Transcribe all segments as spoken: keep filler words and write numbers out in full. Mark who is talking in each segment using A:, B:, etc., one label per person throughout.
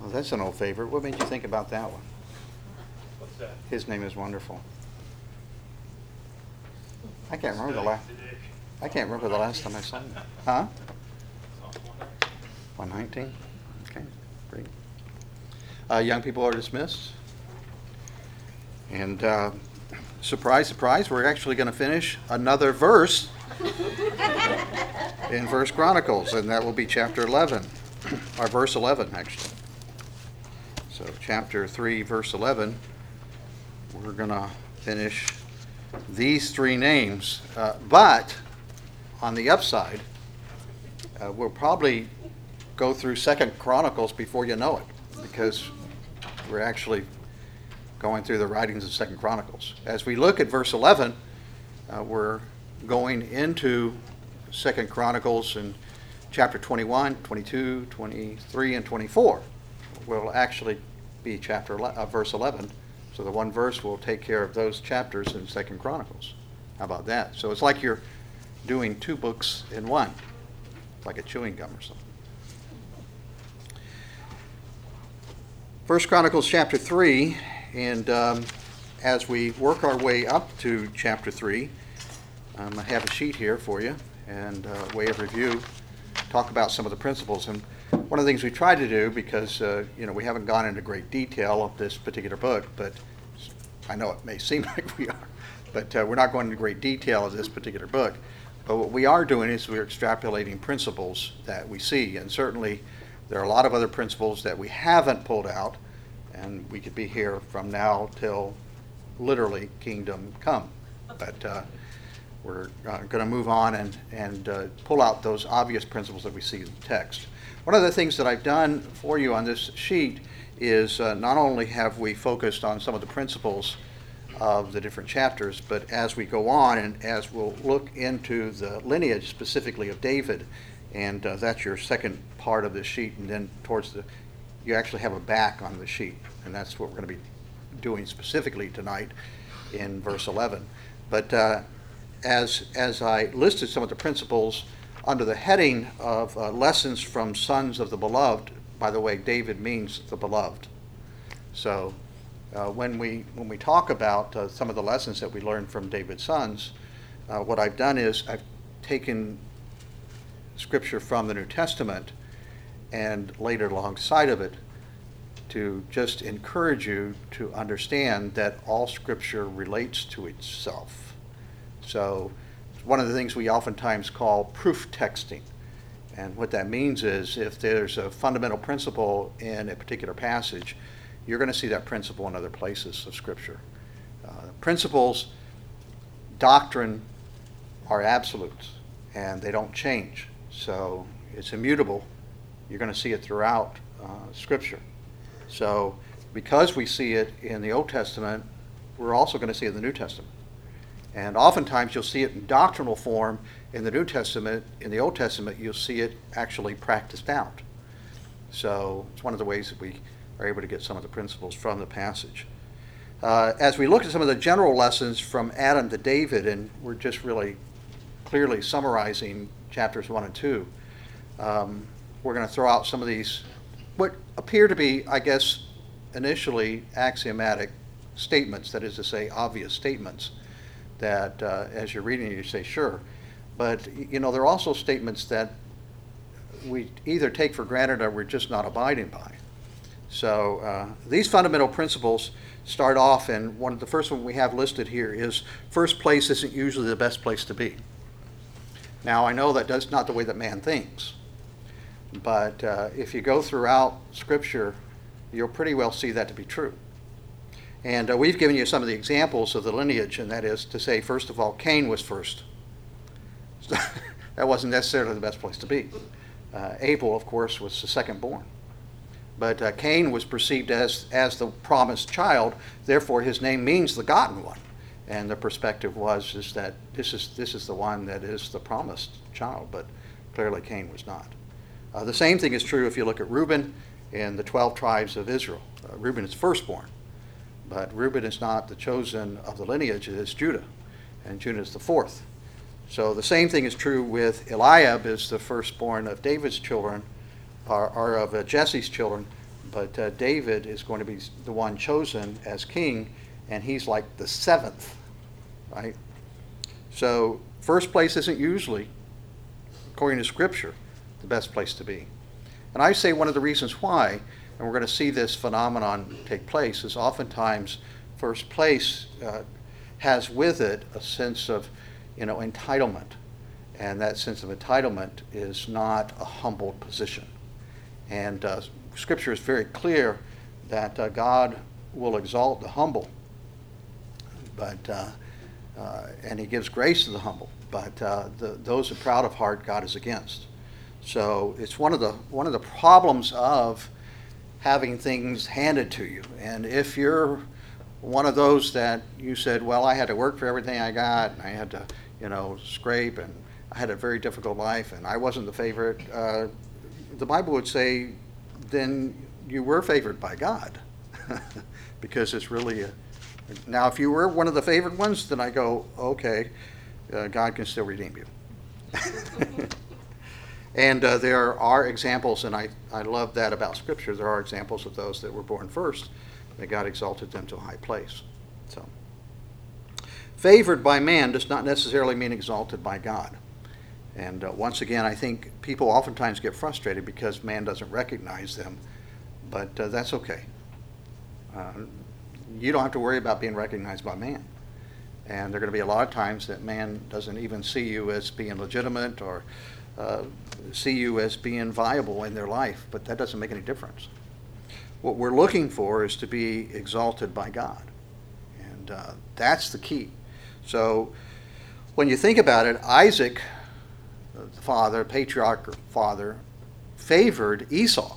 A: Well, that's an old favorite. What made you think about that one?
B: What's that?
A: His Name is Wonderful. I can't remember the last. I can't remember the last time I saw it. Huh? one nineteen. Okay, great. Uh, young people are dismissed. And uh, surprise, surprise, we're actually going to finish another verse in First Chronicles, and that will be chapter eleven, or verse eleven, actually. So chapter three, verse eleven, we're going to finish these three names. Uh, but on the upside, uh, we'll probably go through Second Chronicles before you know it, because we're actually going through the writings of Second Chronicles. As we look at verse eleven, uh, we're going into Second Chronicles in chapter twenty-one, twenty-two, twenty-three, and twenty-four. Will actually be chapter ele- uh, verse eleven. So the one verse will take care of those chapters in Second Chronicles. How about that? So it's like you're doing two books in one. It's like a chewing gum or something. First Chronicles chapter three, and um, as we work our way up to chapter three, um, I have a sheet here for you and a way of review, talk about some of the principles. And one of the things we try to do, because uh, you know we haven't gone into great detail of this particular book, but I know it may seem like we are, but uh, we're not going into great detail of this particular book. But what we are doing is we're extrapolating principles that we see, and certainly there are a lot of other principles that we haven't pulled out, and we could be here from now till literally kingdom come. But uh, we're uh, going to move on and, and uh, pull out those obvious principles that we see in the text. One of the things that I've done for you on this sheet is uh, not only have we focused on some of the principles of the different chapters, but as we go on and as we'll look into the lineage specifically of David, and uh, that's your second part of the sheet, and then towards the, you actually have a back on the sheet, and that's what we're going to be doing specifically tonight in verse eleven. But uh, as as I listed some of the principles under the heading of uh, lessons from sons of the beloved, by the way, David means the beloved. So uh, when we when we talk about uh, some of the lessons that we learned from David's sons, uh, what I've done is I've taken scripture from the New Testament and laid it alongside of it to just encourage you to understand that all scripture relates to itself. So one of the things we oftentimes call proof texting. And what that means is if there's a fundamental principle in a particular passage, you're going to see that principle in other places of scripture. Uh, principles, doctrine are absolutes, and they don't change. So it's immutable. You're going to see it throughout uh, Scripture. So because we see it in the Old Testament, we're also going to see it in the New Testament. And oftentimes you'll see it in doctrinal form in the New Testament. In the Old Testament, you'll see it actually practiced out. So it's one of the ways that we are able to get some of the principles from the passage. Uh, as we look at some of the general lessons from Adam to David, and we're just really clearly summarizing chapters one and two, um, we're going to throw out some of these, what appear to be, I guess, initially axiomatic statements, that is to say, obvious statements, that uh, as you're reading it, you say, sure. But, you know, there are also statements that we either take for granted or we're just not abiding by. So uh, these fundamental principles start off, and one of the first one we have listed here is first place isn't usually the best place to be. Now, I know that that's not the way that man thinks, but uh, if you go throughout Scripture, you'll pretty well see that to be true. And uh, we've given you some of the examples of the lineage, and that is to say, first of all, Cain was first. So that wasn't necessarily the best place to be. Uh, Abel, of course, was the second born. But uh, Cain was perceived as, as the promised child, therefore his name means the gotten one. And the perspective was is that this is this is the one that is the promised child, but clearly Cain was not. Uh, the same thing is true if you look at Reuben and the twelve tribes of Israel. Uh, Reuben is firstborn, but Reuben is not the chosen of the lineage, it is Judah, and Judah is the fourth. So the same thing is true with Eliab, is the firstborn of David's children, or, or of uh, Jesse's children, But uh, David is going to be the one chosen as king, and he's like the seventh, right? So first place isn't usually, according to Scripture, the best place to be. And I say one of the reasons why, and we're going to see this phenomenon take place, is oftentimes first place uh, has with it a sense of, you know, entitlement. And that sense of entitlement is not a humble position. And uh, Scripture is very clear that uh, God will exalt the humble, but uh, uh, and he gives grace to the humble. But uh, the, those who are proud of heart, God is against. So it's one of the one of the problems of having things handed to you. And if you're one of those that you said, well, I had to work for everything I got, and I had to, you know, scrape, and I had a very difficult life, and I wasn't the favorite, uh, the Bible would say, then you were favored by God. Because it's really a, now if you were one of the favored ones, then I go, okay, uh, God can still redeem you. And uh, there are examples, and I, I love that about Scripture, there are examples of those that were born first, that God exalted them to a high place. So, favored by man does not necessarily mean exalted by God. And uh, once again, I think people oftentimes get frustrated because man doesn't recognize them, but uh, that's okay. Uh, you don't have to worry about being recognized by man. And there are going to be a lot of times that man doesn't even see you as being legitimate or uh, see you as being viable in their life, but that doesn't make any difference. What we're looking for is to be exalted by God. And uh, that's the key. So when you think about it, Isaac, the father, patriarch father, favored Esau.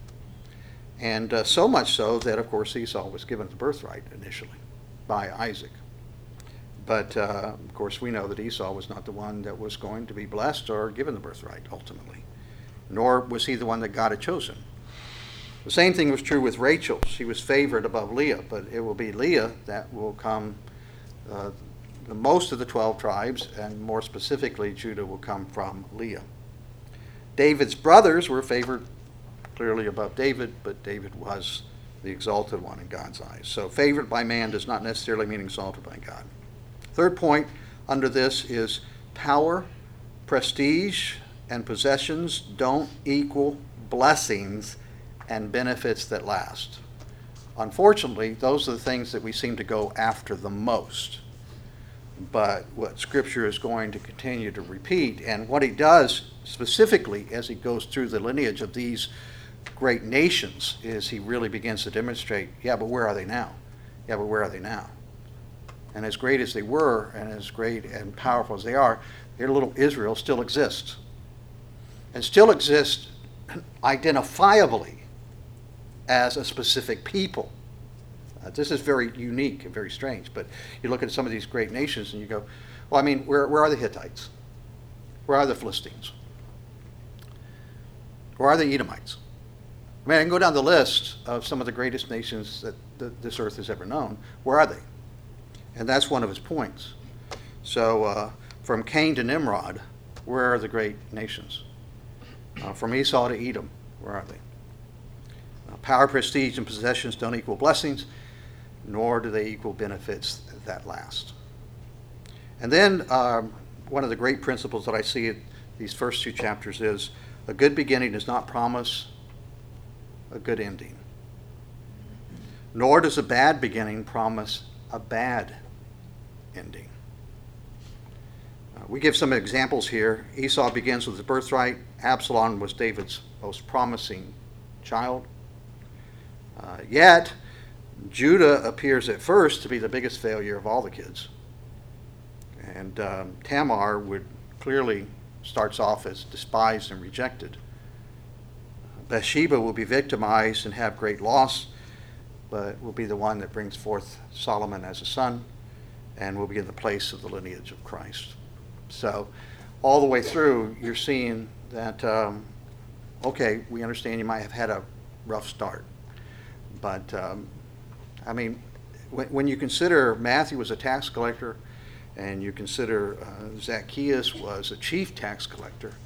A: And uh, so much so that, of course, Esau was given the birthright initially by Isaac. But, uh, of course, we know that Esau was not the one that was going to be blessed or given the birthright ultimately, nor was he the one that God had chosen. The same thing was true with Rachel. She was favored above Leah, but it will be Leah that will come, uh, the most of the twelve tribes, and more specifically, Judah will come from Leah. David's brothers were favored clearly above David, but David was the exalted one in God's eyes. So favored by man does not necessarily mean exalted by God. Third point under this is power, prestige, and possessions don't equal blessings and benefits that last. Unfortunately, those are the things that we seem to go after the most. But what Scripture is going to continue to repeat, and what he does specifically as he goes through the lineage of these great nations, is he really begins to demonstrate, yeah, but where are they now? Yeah, but where are they now? And as great as they were, and as great and powerful as they are, their little Israel still exists. And still exists identifiably as a specific people. Uh, this is very unique and very strange, but you look at some of these great nations and you go, well, I mean, where, where are the Hittites? Where are the Philistines? Where are the Edomites? I mean, I can go down the list of some of the greatest nations that the, this earth has ever known. Where are they? And that's one of his points. So uh, from Cain to Nimrod, where are the great nations? Uh, from Esau to Edom, where are they? Uh, power, prestige, and possessions don't equal blessings, nor do they equal benefits that last. And then um, one of the great principles that I see in these first two chapters is a good beginning does not promise a good ending, nor does a bad beginning promise a bad ending. Uh, we give some examples here. Esau begins with his birthright. Absalom was David's most promising child. Uh, yet, Judah appears at first to be the biggest failure of all the kids. And um, Tamar would clearly starts off as despised and rejected. Bathsheba will be victimized and have great loss, but will be the one that brings forth Solomon as a son and will be in the place of the lineage of Christ. So all the way through, you're seeing that, um, okay, we understand you might have had a rough start. But, um, I mean, when, when you consider Matthew was a tax collector, and you consider uh, Zacchaeus was a chief tax collector,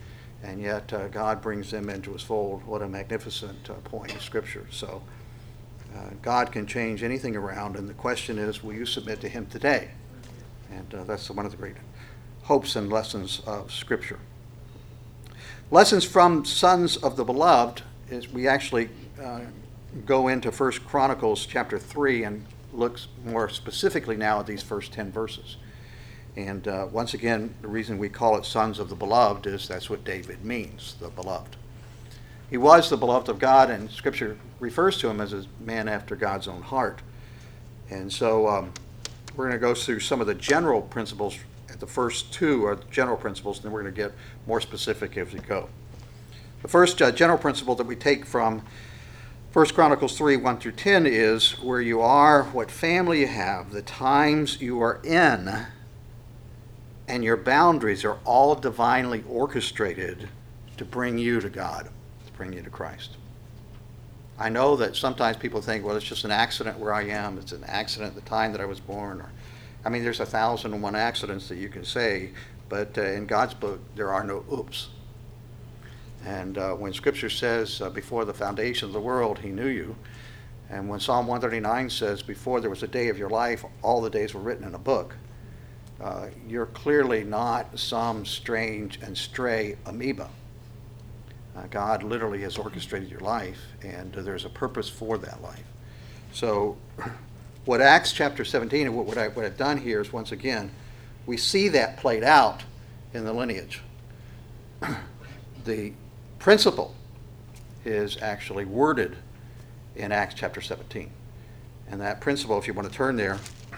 A: and yet uh, God brings them into his fold. What a magnificent uh, point in Scripture. So uh, God can change anything around, and the question is, will you submit to him today? And uh, that's one of the great hopes and lessons of Scripture. Lessons from Sons of the Beloved is we actually uh, go into First Chronicles chapter three and look more specifically now at these first ten verses. And uh, once again, the reason we call it Sons of the Beloved is that's what David means, the beloved. He was the beloved of God, and Scripture refers to him as a man after God's own heart. And so um, we're going to go through some of the general principles. At the first two are general principles, and then we're going to get more specific as we go. The first uh, general principle that we take from First Chronicles three, one through ten is where you are, what family you have, the times you are in, and your boundaries are all divinely orchestrated to bring you to God, to bring you to Christ. I know that sometimes people think, well, it's just an accident where I am. It's an accident at the time that I was born. Or, I mean, there's a thousand and one accidents that you can say, but uh, in God's book, there are no oops. And uh, when Scripture says, uh, before the foundation of the world, he knew you. And when Psalm one thirty-nine says, before there was a day of your life, all the days were written in a book, uh, you're clearly not some strange and stray amoeba. Uh, God literally has orchestrated your life, and uh, there's a purpose for that life. So what Acts chapter seventeen, and what, what, I, what I've done here is, once again, we see that played out in the lineage. The principle is actually worded in Acts chapter seventeen. And that principle, if you want to turn there,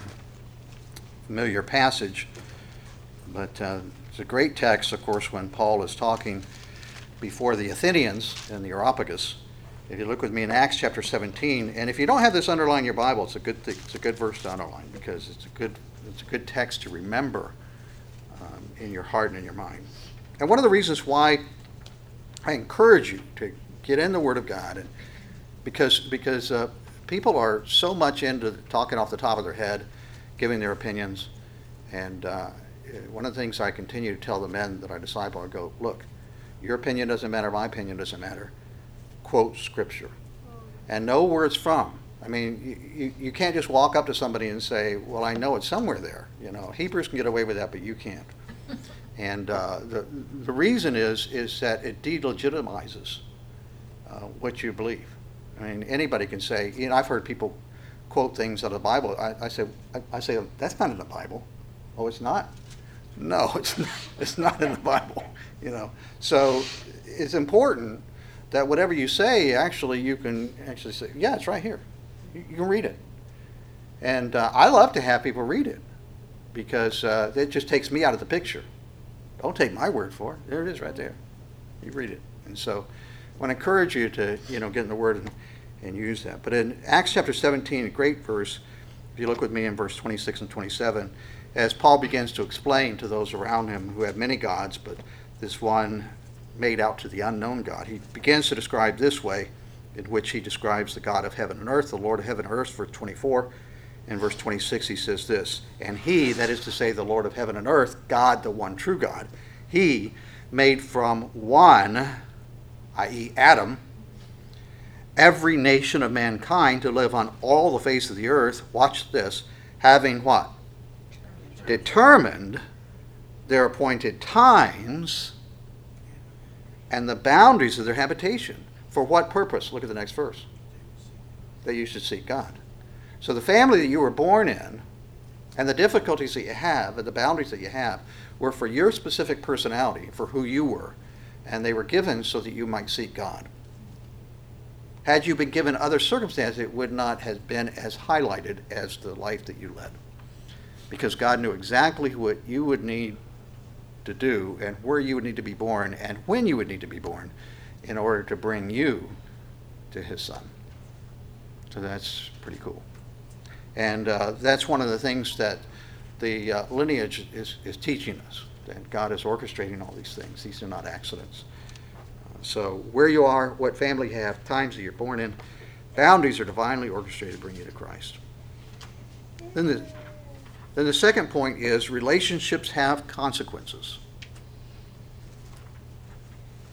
A: familiar passage, but uh, it's a great text, of course, when Paul is talking before the Athenians in the Areopagus. If you look with me in Acts chapter seventeen, and if you don't have this underlined in your Bible, it's a good thing, it's a good verse to underline, because it's a good it's a good text to remember um, in your heart and in your mind. And one of the reasons why I encourage you to get in the Word of God, and because because uh, people are so much into talking off the top of their head, giving their opinions, and uh, one of the things I continue to tell the men that I disciple, I go, look, your opinion doesn't matter, my opinion doesn't matter. Quote Scripture, and know where it's from. I mean, you, you can't just walk up to somebody and say, well, I know it's somewhere there. You know, Hebrews can get away with that, but you can't. And uh, the the reason is is that it delegitimizes uh, what you believe. I mean, anybody can say, you know, I've heard people quote things out of the Bible. I, I say, I, I say, that's not in the Bible. Oh, it's not? No, it's not, it's not in the Bible. You know, so it's important that whatever you say, actually, you can actually say, yeah, it's right here. You, you can read it. And uh, I love to have people read it, because uh, it just takes me out of the picture. Don't take my word for it. There it is right there. You read it. And so I want to encourage you to, you know, get in the Word and, and use that. But in Acts chapter seventeen, a great verse, if you look with me in verse twenty-six and twenty-seven, as Paul begins to explain to those around him who have many gods, but this one made out to the unknown God, he begins to describe this way, in which he describes the God of heaven and earth, the Lord of heaven and earth, verse twenty-four. In verse twenty-six, he says this, and he, that is to say the Lord of heaven and earth, God, the one true God, he made from one, that is. Adam, every nation of mankind to live on all the face of the earth, watch this, having what? Determined their appointed times and the boundaries of their habitation. For what purpose? Look at the next verse. That you should seek God. So the family that you were born in, and the difficulties that you have, and the boundaries that you have, were for your specific personality, for who you were, and they were given so that you might seek God. Had you been given other circumstances, it would not have been as highlighted as the life that you led, because God knew exactly what you would need to do, and where you would need to be born, and when you would need to be born, in order to bring you to his Son. So that's pretty cool. And uh, that's one of the things that the uh, lineage is, is teaching us, that God is orchestrating all these things. These are not accidents. Uh, so where you are, what family you have, times that you're born in, boundaries are divinely orchestrated to bring you to Christ. Then the, then the second point is relationships have consequences.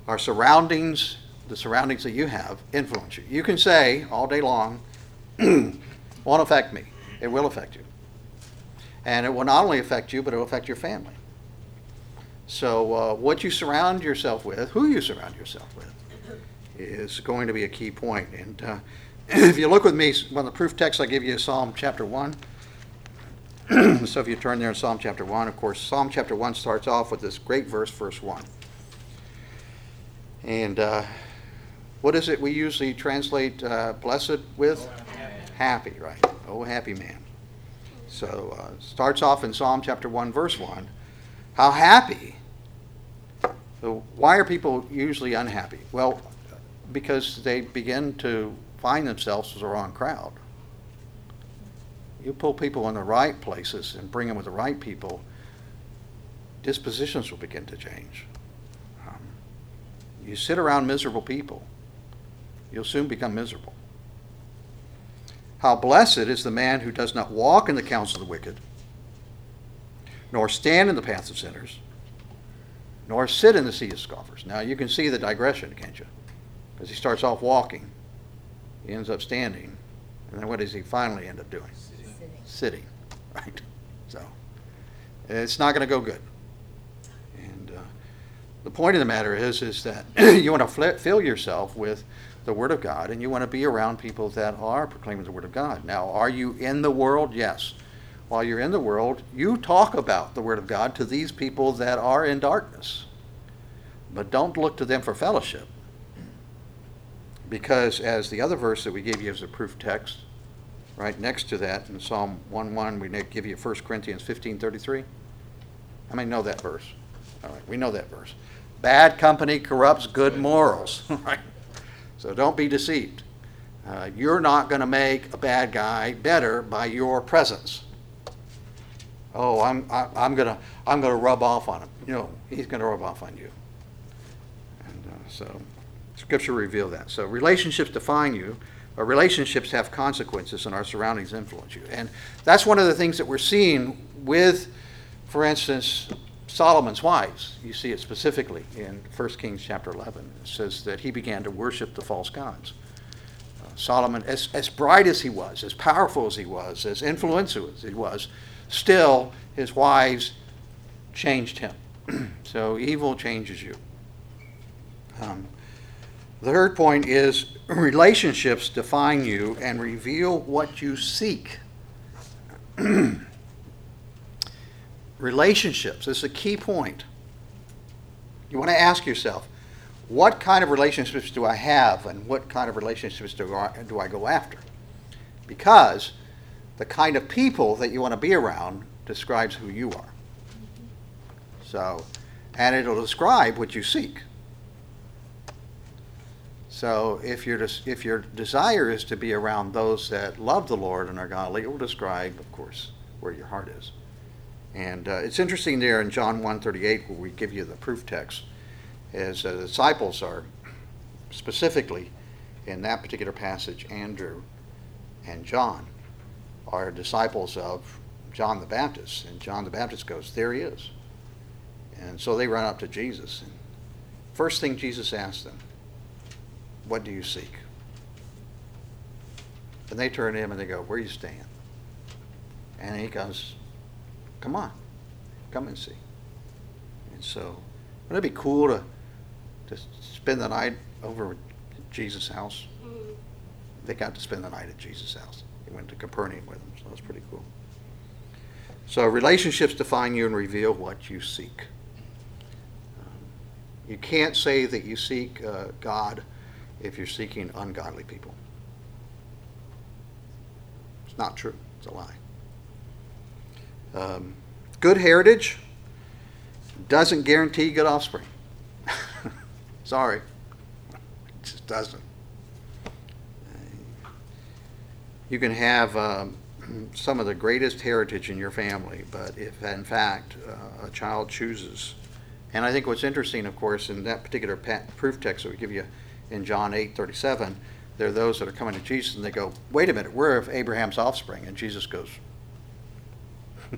A: Our surroundings, the surroundings that you have, influence you. You can say all day long, won't affect me. It will affect you. And it will not only affect you, but it will affect your family. So uh, what you surround yourself with, who you surround yourself with, is going to be a key point. And uh, if you look with me, one of the proof texts I give you is Psalm chapter one. So if you turn there in Psalm chapter one, of course, Psalm chapter one starts off with this great verse, verse one. And uh, what is it we usually translate uh, blessed with?
B: Oh, happy.
A: Happy, right. Oh, happy man. So uh, starts off in Psalm chapter one, verse one. How happy. So why are people usually unhappy? Well, because they begin to find themselves as the wrong crowd. You pull people in the right places and bring them with the right people, dispositions will begin to change. Um, you sit around miserable people, you'll soon become miserable. How blessed is the man who does not walk in the counsel of the wicked, nor stand in the paths of sinners, nor sit in the seat of scoffers. Now you can see the digression, can't you? Because he starts off walking, he ends up standing, and then what does he finally end up doing?
B: Sitting.
A: Sitting, right? So it's not going to go good. And uh, the point of the matter is, is that you want to fl- fill yourself with the Word of God, and you want to be around people that are proclaiming the Word of God. Now, are you in the world? Yes. While you're in the world, you talk about the Word of God to these people that are in darkness. But don't look to them for fellowship. Because as the other verse that we gave you as a proof text, right next to that in Psalm one one, we give you First Corinthians fifteen thirty-three. How many know that verse? All right, we know that verse. Bad company corrupts good morals, right? So don't be deceived. Uh, you're not going to make a bad guy better by your presence. Oh, I'm I, I'm gonna I'm gonna rub off on him. No, he's going to rub off on you. And uh, so, Scripture reveal that. So relationships define you. Our relationships have consequences, and our surroundings influence you. And that's one of the things that we're seeing with, for instance, Solomon's wives. You see it specifically in First Kings chapter eleven. It says that he began to worship the false gods. Uh, Solomon, as, as bright as he was, as powerful as he was, as influential as he was, still his wives changed him. So evil changes you. Um, the third point is relationships define you and reveal what you seek. Relationships, this is a key point. You want to ask yourself, what kind of relationships do I have and what kind of relationships do I, do I go after? Because the kind of people that you want to be around describes who you are. So, and it'll describe what you seek. So if your if your desire is to be around those that love the Lord and are godly, it will describe, of course, where your heart is. And uh, it's interesting there in John one thirty-eight, where we give you the proof text, as uh, the disciples are specifically in that particular passage, Andrew and John are disciples of John the Baptist. And John the Baptist goes, there he is. And so they run up to Jesus. And first thing Jesus asks them, what do you seek? And they turn to him and they go, where are you staying? And he goes, come on, come and see. And so, wouldn't it be cool to, to spend the night over at Jesus' house? Mm-hmm. They got to spend the night at Jesus' house. He went to Capernaum with them, so that was pretty cool. So relationships define you and reveal what you seek. Um, you can't say that you seek uh, God if you're seeking ungodly people. It's not true. It's a lie. Um, good heritage doesn't guarantee good offspring. Sorry. It just doesn't. You can have um, some of the greatest heritage in your family, but if in fact uh, a child chooses, and I think what's interesting, of course, in that particular proof text that we give you in John eight thirty-seven, there are those that are coming to Jesus and they go, wait a minute, we're of Abraham's offspring. And Jesus goes,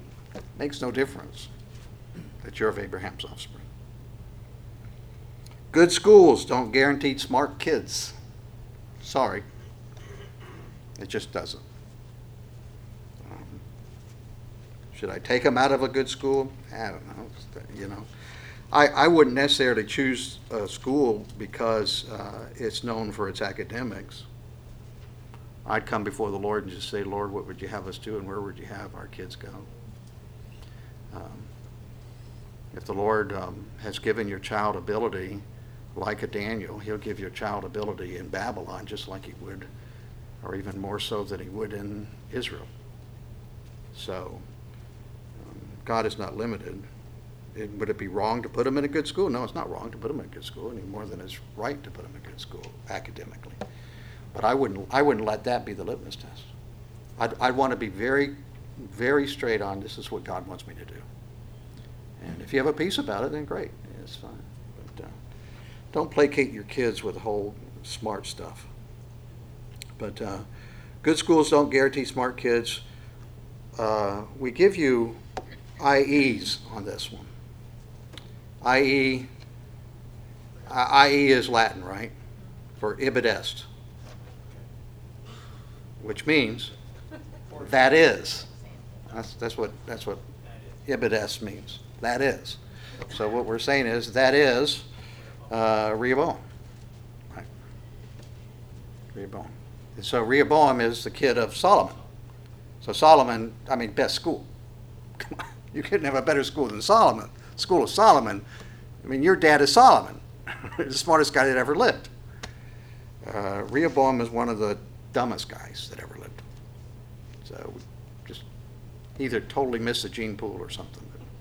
A: makes no difference that you're of Abraham's offspring. Good schools don't guarantee smart kids. Sorry. It just doesn't. Um, should I take them out of a good school? I don't know. You know, I, I wouldn't necessarily choose a school because uh, it's known for its academics. I'd come before the Lord and just say, Lord, what would you have us do and where would you have our kids go? Um, if the Lord um, has given your child ability, like a Daniel, he'll give your child ability in Babylon just like he would, or even more so than he would in Israel. So um, God is not limited. It, would it be wrong to put him in a good school? No, it's not wrong to put him in a good school any more than it's right to put him in a good school academically. But I wouldn't, I wouldn't let that be the litmus test. I'd, I'd want to be very, very straight on this is what God wants me to do. And if you have a peace about it, then great. It's fine. But uh, don't placate your kids with the whole smart stuff. But uh, good schools don't guarantee smart kids. Uh, we give you I Es on this one. I E, I E is Latin, right? For ibid est, which means that is. That's, that's what that's what ibid est means. That is. So what we're saying is that is uh, Rehoboam. Right. Rehoboam. And so Rehoboam is the kid of Solomon. So Solomon, I mean, best school. Come on, you couldn't have a better school than Solomon. School of Solomon. I mean, your dad is Solomon, the smartest guy that ever lived. Uh, Rehoboam is one of the dumbest guys that ever lived. So we just either totally missed the gene pool or something.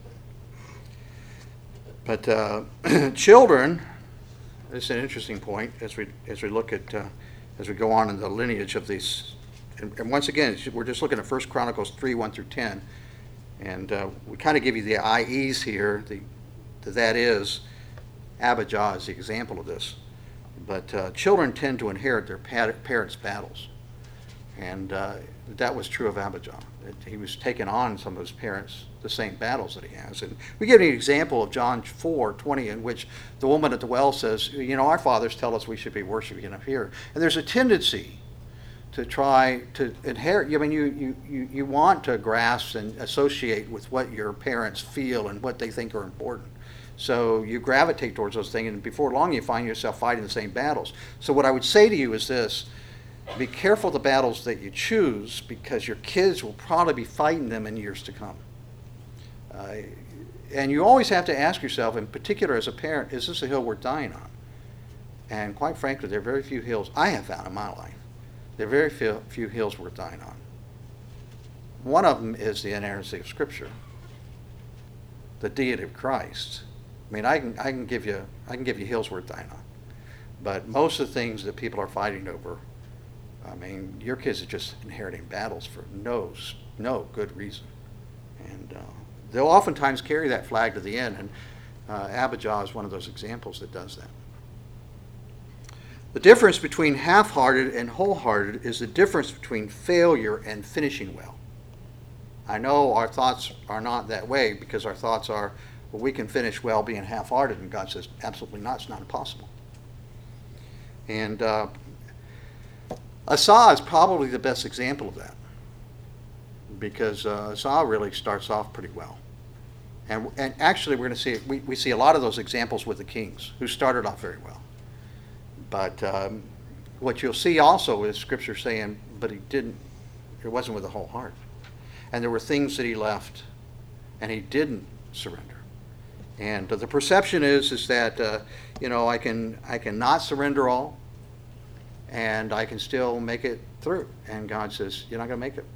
A: But uh, children, this is an interesting point as we as we look at uh, as we go on in the lineage of these. And, and once again, we're just looking at First Chronicles three, one through ten, and uh, we kind of give you the I Es here. The, the that is, Abijah is the example of this. But uh, children tend to inherit their parents' battles, and uh, that was true of Abijah. He was taking on some of his parents, the same battles that he has. And we give you an example of John four twenty, in which the woman at the well says, you know, our fathers tell us we should be worshiping up here. And there's a tendency to try to inherit. I mean, you, you, you, you want to grasp and associate with what your parents feel and what they think are important. So you gravitate towards those things, and before long you find yourself fighting the same battles. So what I would say to you is this: be careful the battles that you choose, because your kids will probably be fighting them in years to come. Uh, and you always have to ask yourself, in particular as a parent, is this a hill worth dying on? And quite frankly, there are very few hills I have found in my life. There are very few, few hills worth dying on. One of them is the inerrancy of Scripture, the deity of Christ. I mean, I can I can give you I can give you hills worth dying on, but most of the things that people are fighting over, I mean, your kids are just inheriting battles for no no good reason, and uh, they'll oftentimes carry that flag to the end. And uh, Abijah is one of those examples that does that. The difference between half-hearted and wholehearted is the difference between failure and finishing well. I know our thoughts are not that way, because our thoughts are, well, we can finish well being half-hearted, and God says, absolutely not, it's not impossible. And uh, Asa is probably the best example of that, because uh, Asa really starts off pretty well. And, and actually, we're going to see, we, we see a lot of those examples with the kings, who started off very well. But um, what you'll see also is Scripture saying, but he didn't, it wasn't with a whole heart. And there were things that he left, and he didn't surrender. And uh, the perception is is that uh, you know I can I can not surrender all, and I can still make it through. And God says, you're not going to make it.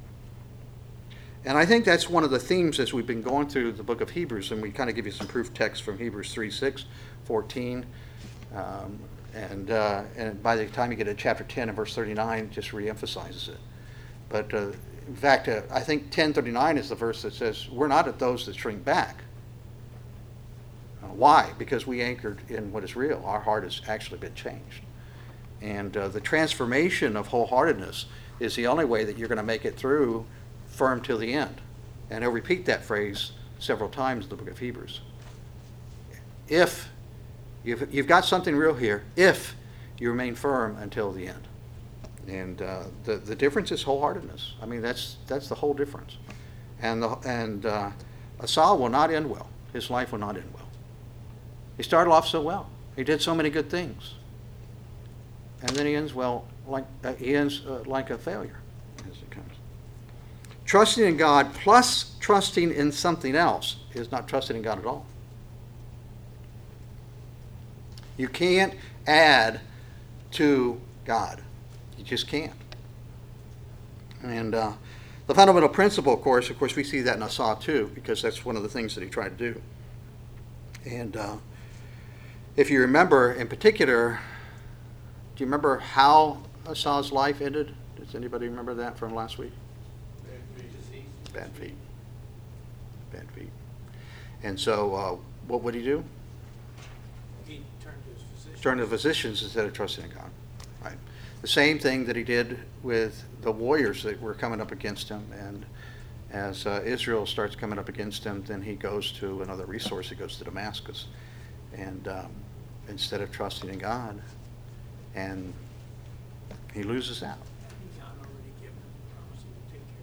A: And I think that's one of the themes as we've been going through the book of Hebrews, and we kind of give you some proof text from Hebrews three, six, fourteen. Um, and uh, and by the time you get to chapter ten and verse thirty-nine, it just reemphasizes it. But uh, in fact, uh, I think ten thirty-nine is the verse that says, we're not at those that shrink back. Uh, why? Because we anchored in what is real. Our heart has actually been changed. And uh, the transformation of wholeheartedness is the only way that you're going to make it through firm till the end. And he'll repeat that phrase several times in the book of Hebrews. If You've, you've got something real here if you remain firm until the end. And uh, the, the difference is wholeheartedness. I mean, that's, that's the whole difference. And, the, and uh, Asa will not end well. His life will not end well. He started off so well. He did so many good things. And then he ends well, like uh, he ends uh, like a failure as it comes. Trusting in God plus trusting in something else is not trusting in God at all. You can't add to God. You just can't. And uh, the fundamental principle, of course, of course, we see that in Asa too, because that's one of the things that he tried to do. And uh, if you remember, in particular, do you remember how Asa's life ended? Does anybody remember that from last week? Bad feet. Bad feet. And so, uh, what would he do?
B: He turned to his physician.
A: Turn to the physicians instead of trusting in God. Right. The same thing that he did with the warriors that were coming up against him. And as uh, Israel starts coming up against him, then he goes to another resource. He goes to Damascus. And um, instead of trusting in God, and he loses out.
B: God already given him the promise he would take care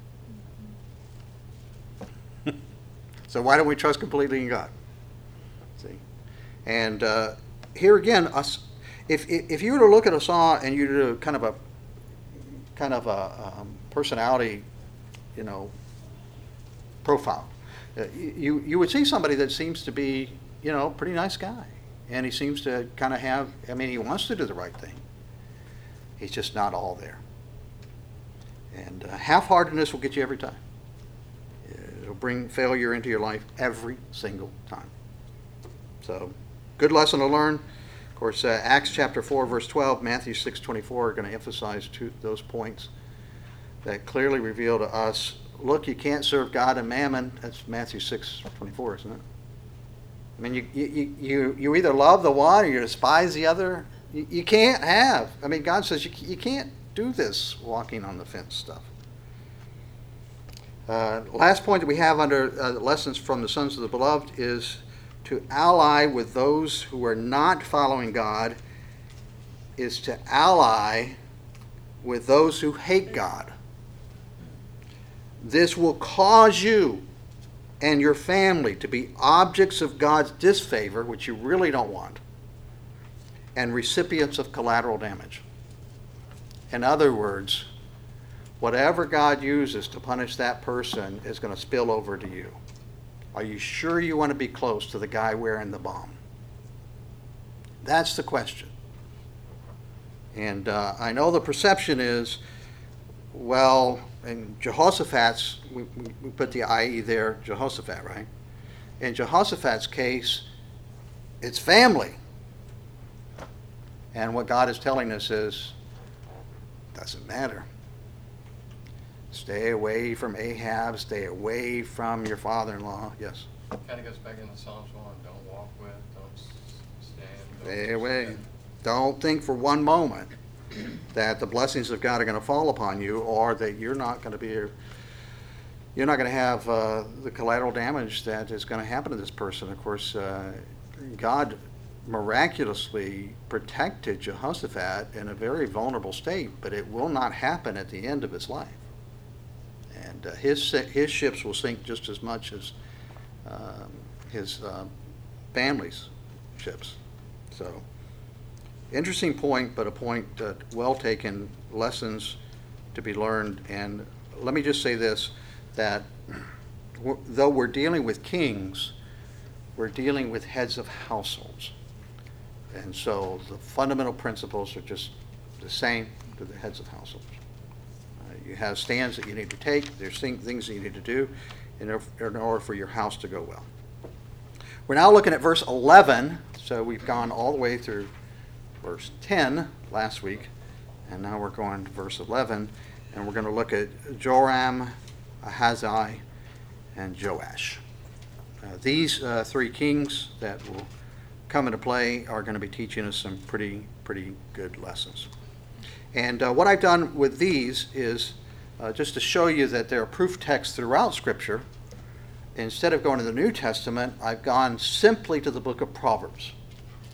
B: of it.
A: So why don't we trust completely in God? See, and uh, here again, us, if if you were to look at Asa and you do kind of a kind of a um, personality, you know, profile, uh, you you would see somebody that seems to be, you know, pretty nice guy, and he seems to kind of have. I mean, he wants to do the right thing. He's just not all there. And uh, half-heartedness will get you every time. It'll bring failure into your life every single time. So, good lesson to learn. Of course, uh, Acts chapter four, verse twelve, Matthew six twenty-four are going to emphasize two, those points that clearly reveal to us, look, you can't serve God and mammon. That's Matthew six twenty-four, isn't it? I mean, you, you, you, you either love the one or you despise the other. You, you can't have. I mean, God says you, you can't do this walking on the fence stuff. Uh, last point that we have under uh, lessons from the sons of the beloved is to ally with those who are not following God is to ally with those who hate God. This will cause you and your family to be objects of God's disfavor, which you really don't want, and recipients of collateral damage. In other words, whatever God uses to punish that person is going to spill over to you. Are you sure you want to be close to the guy wearing the bomb? That's the question. And uh, I know the perception is, well, in Jehoshaphat's, we, we put the I E there, Jehoshaphat, right? In Jehoshaphat's case, it's family. And what God is telling us is, doesn't matter. Stay away from Ahab. Stay away from your father-in-law. Yes?
C: Kind of goes back into Psalms one. Don't walk with, don't s- stand. Don't
A: Stay away.
C: stand.
A: Don't think for one moment that the blessings of God are going to fall upon you, or that you're not going to be, you're not going to have uh, the collateral damage that is going to happen to this person. Of course, uh, God miraculously protected Jehoshaphat in a very vulnerable state, but it will not happen at the end of his life. And uh, his his ships will sink just as much as um, his uh, family's ships. So, interesting point, but a point uh, well taken, lessons to be learned. And let me just say this, that we're, though we're dealing with kings, we're dealing with heads of households. And so the fundamental principles are just the same to the heads of households. Uh, you have stands that you need to take. There's things that you need to do in order, in order for your house to go well. We're now looking at verse eleven. So we've gone all the way through verse ten last week. And now we're going to verse eleven. And we're going to look at Joram, Ahaziah, and Joash. Uh, these uh, three kings that will come into play are going to be teaching us some pretty, pretty good lessons. And uh, what I've done with these is uh, just to show you that there are proof texts throughout Scripture. Instead of going to the New Testament, I've gone simply to the book of Proverbs.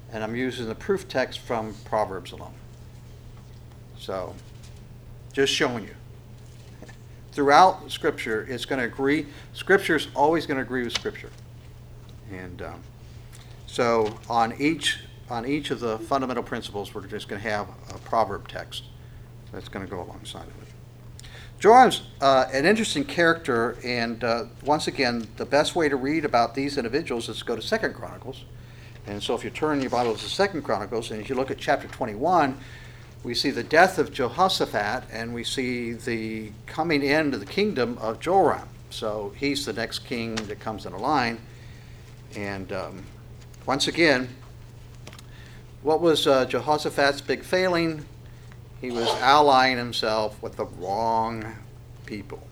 A: and I'm using the proof text from Proverbs alone. So, just showing you. Throughout Scripture, it's going to agree. Scripture's always going to agree with Scripture. And um, so on each on each of the fundamental principles, we're just going to have a proverb text that's going to go alongside of it. Joram's uh, an interesting character, and uh, once again, the best way to read about these individuals is to go to Second Chronicles. And so if you turn your Bible to Second Chronicles, and if you look at chapter twenty-one, we see the death of Jehoshaphat, and we see the coming into the kingdom of Joram. So he's the next king that comes in a line. And um, once again, what was uh, Jehoshaphat's big failing? He was allying himself with the wrong people.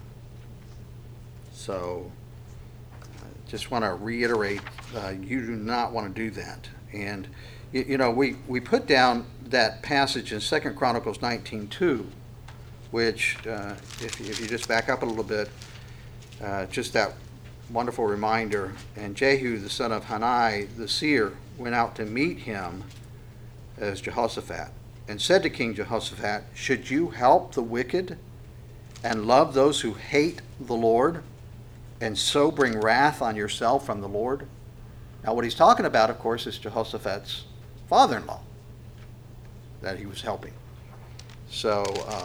A: So I just want to reiterate, uh, you do not want to do that. And you, you know, we, we put down that passage in Second Chronicles nineteen two, which, uh, if, if you just back up a little bit, uh, just that wonderful reminder. And Jehu, the son of Hanai, the seer, went out to meet him as Jehoshaphat, and said to King Jehoshaphat, should you help the wicked and love those who hate the Lord, and so bring wrath on yourself from the Lord? Now what he's talking about, of course, is Jehoshaphat's father-in-law that he was helping. So um,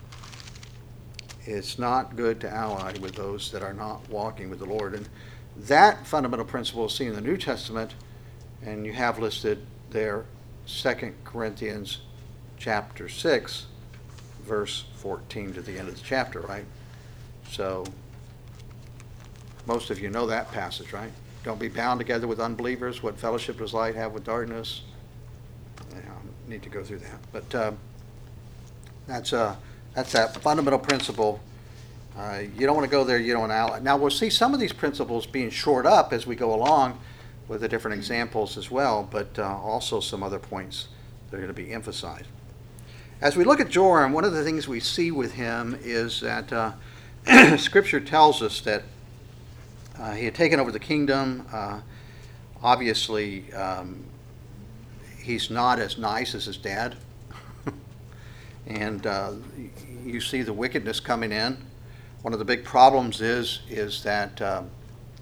A: it's not good to ally with those that are not walking with the Lord. And that fundamental principle is seen in the New Testament, and you have listed there Second Corinthians chapter six, verse fourteen to the end of the chapter, right? So most of you know that passage, right? Don't be bound together with unbelievers. What fellowship does light have with darkness? I don't need to go through that. But uh, that's, uh, that's that fundamental principle. Uh, you don't want to go there, you don't want to ally. Now we'll see some of these principles being shored up as we go along with the different examples as well, but uh, also some other points that are going to be emphasized. As we look at Joram, one of the things we see with him is that uh, Scripture tells us that uh, he had taken over the kingdom. Uh, obviously, um, he's not as nice as his dad. And uh, you see the wickedness coming in. One of the big problems is, is that um,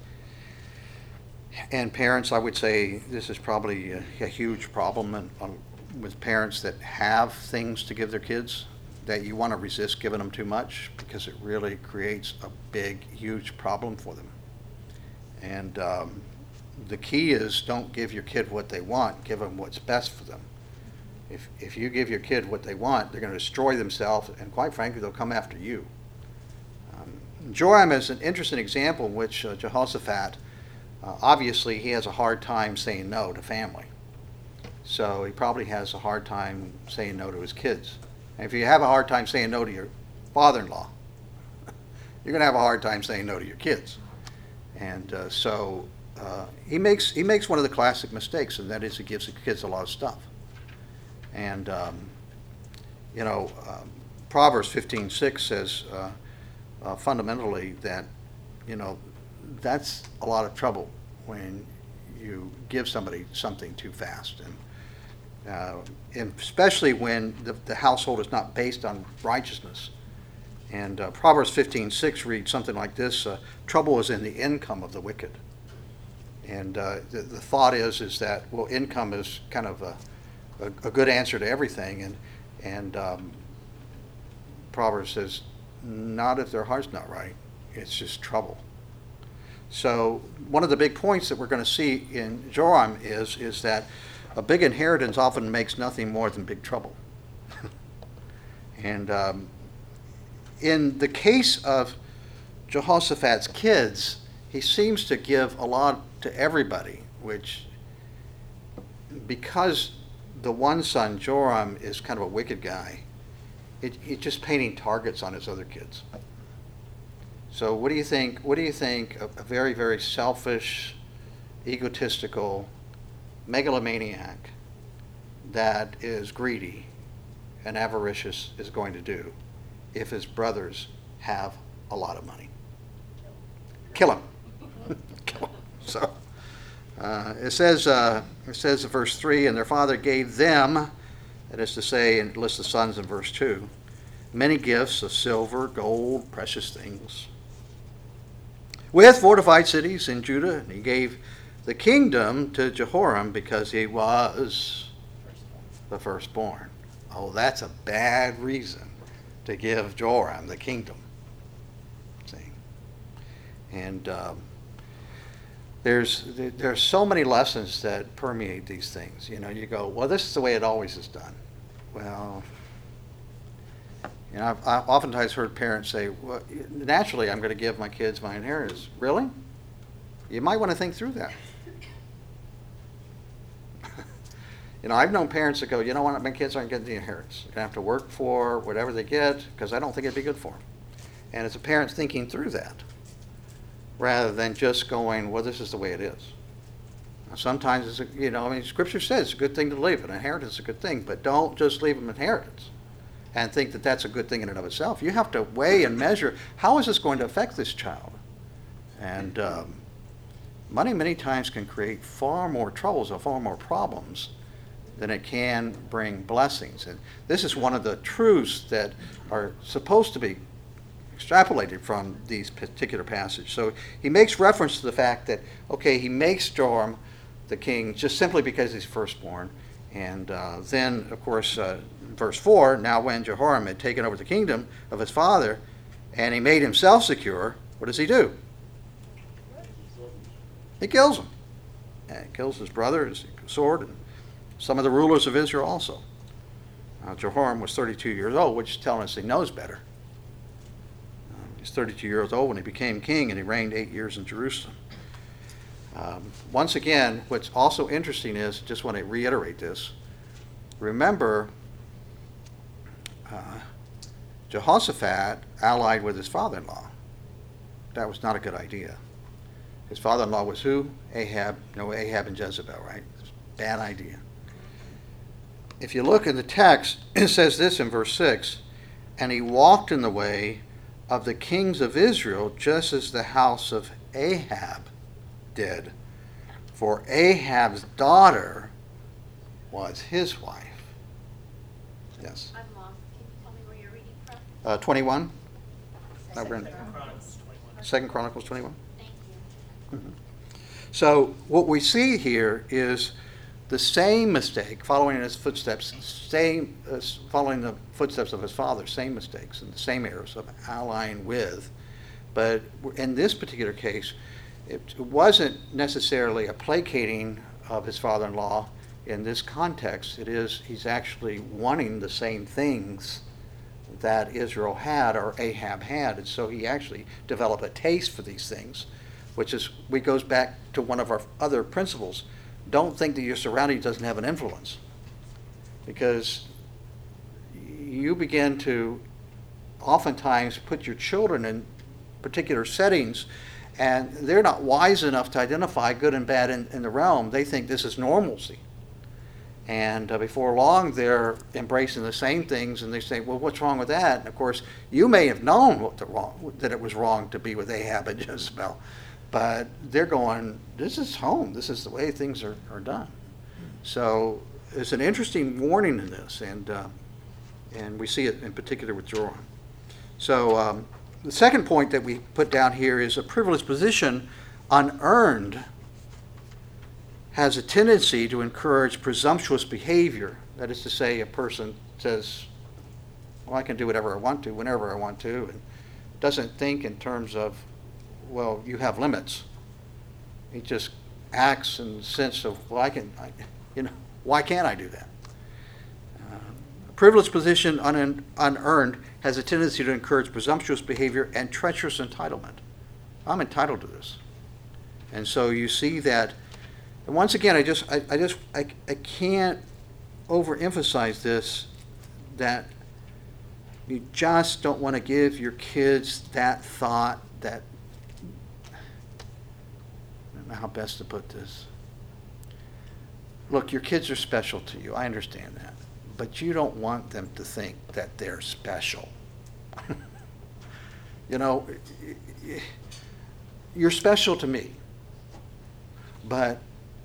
A: and parents, I would say this is probably a, a huge problem and, um, with parents that have things to give their kids, that you want to resist giving them too much, because it really creates a big, huge problem for them. And um, the key is, don't give your kid what they want, give them what's best for them. If, if you give your kid what they want, they're going to destroy themselves, and quite frankly, they'll come after you. Um, Joram is an interesting example in which uh, Jehoshaphat, Uh, obviously, he has a hard time saying no to family. So he probably has a hard time saying no to his kids. And if you have a hard time saying no to your father-in-law, you're going to have a hard time saying no to your kids. And uh, so uh, he makes he makes one of the classic mistakes, and that is he gives the kids a lot of stuff. And um, you know, um, Proverbs fifteen six says uh, uh, fundamentally that, you know, that's a lot of trouble when you give somebody something too fast, and, uh, and especially when the, the household is not based on righteousness. And uh, Proverbs fifteen six reads something like this: uh, trouble is in the income of the wicked. And uh, the, the thought is is that, well, income is kind of a, a, a good answer to everything, and and um, Proverbs says, not if their heart's not right. It's just trouble. So one of the big points that we're going to see in Joram is, is that a big inheritance often makes nothing more than big trouble. And um, in the case of Jehoshaphat's kids, he seems to give a lot to everybody, which, because the one son, Joram, is kind of a wicked guy, it, he's just painting targets on his other kids. So what do you think, what do you think a, a very, very selfish, egotistical megalomaniac that is greedy and avaricious is going to do if his brothers have a lot of money? Kill him. Kill him. So Uh, it says, uh, it says in verse three, and their father gave them, that is to say, and it lists the sons in verse two, many gifts of silver, gold, precious things, with fortified cities in Judah, and he gave the kingdom to Jehoram because he was the firstborn. Oh, that's a bad reason to give Joram the kingdom. See? And um, there's there's so many lessons that permeate these things. You know, you go, well, this is the way it always is done. Well, you know, I've, I've oftentimes heard parents say, well, naturally, I'm going to give my kids my inheritance. Really? You might want to think through that. You know, I've known parents that go, you know what, my kids aren't getting the inheritance. They're going to have to work for whatever they get because I don't think it'd be good for them. And it's a parent thinking through that rather than just going, well, this is the way it is. Now, sometimes, it's a, you know, I mean, Scripture says it's a good thing to leave. An inheritance is a good thing, but don't just leave them inheritance and think that that's a good thing in and of itself. You have to weigh and measure, how is this going to affect this child? And um, money many times can create far more troubles or far more problems than it can bring blessings. And this is one of the truths that are supposed to be extrapolated from these particular passages. So he makes reference to the fact that, okay, he makes Joram the king just simply because he's firstborn. And uh, then, of course, uh, verse four, now when Jehoram had taken over the kingdom of his father and he made himself secure, what does he do? He kills him. And he kills his brother, his sword, and some of the rulers of Israel also. Uh, Jehoram was thirty-two years old, which is telling us he knows better. Uh, he's thirty-two years old when he became king, and he reigned eight years in Jerusalem. Um, once again, what's also interesting is, just want to reiterate this, remember uh, Jehoshaphat allied with his father-in-law. That was not a good idea. His father-in-law was who? Ahab. No, Ahab and Jezebel, right? Bad idea. If you look in the text, it says this in verse six, and he walked in the way of the kings of Israel, just as the house of Ahab did. For Ahab's daughter was his wife. Yes.
D: I'm lost. Can you tell me where you're reading from?
A: Uh, twenty-one? No,
D: Second
A: Brenda.
B: Chronicles twenty-one.
A: Second Chronicles twenty-one.
D: Thank you.
A: So what we see here is the same mistake, following in his footsteps, same uh, following the footsteps of his father, same mistakes and the same errors of allying with. But in this particular case, it wasn't necessarily a placating of his father-in-law in this context. It is, he's actually wanting the same things that Israel had or Ahab had. And so he actually developed a taste for these things, which is, we goes back to one of our other principles. Don't think that your surroundings doesn't have an influence, because you begin to oftentimes put your children in particular settings and they're not wise enough to identify good and bad in, in the realm. They think this is normalcy. And uh, before long, they're embracing the same things, and they say, well, what's wrong with that? And of course, you may have known what the wrong, that it was wrong to be with Ahab and Jezebel, but they're going, this is home. This is the way things are, are done. So it's an interesting warning in this, and uh, and we see it in particular with Joram. So um, the second point that we put down here is a privileged position unearned has a tendency to encourage presumptuous behavior. That is to say, a person says, well, I can do whatever I want to, whenever I want to, and doesn't think in terms of, well, you have limits. He just acts in the sense of, well, I can, I, you know, why can't I do that? Uh, a privileged position un- unearned has a tendency to encourage presumptuous behavior and treacherous entitlement. I'm entitled to this. And so you see that. And once again, I just, I, I just, I, I can't overemphasize this, that you just don't want to give your kids that thought that, I don't know how best to put this. Look, your kids are special to you. I understand that. But you don't want them to think that they're special. You know, you're special to me. But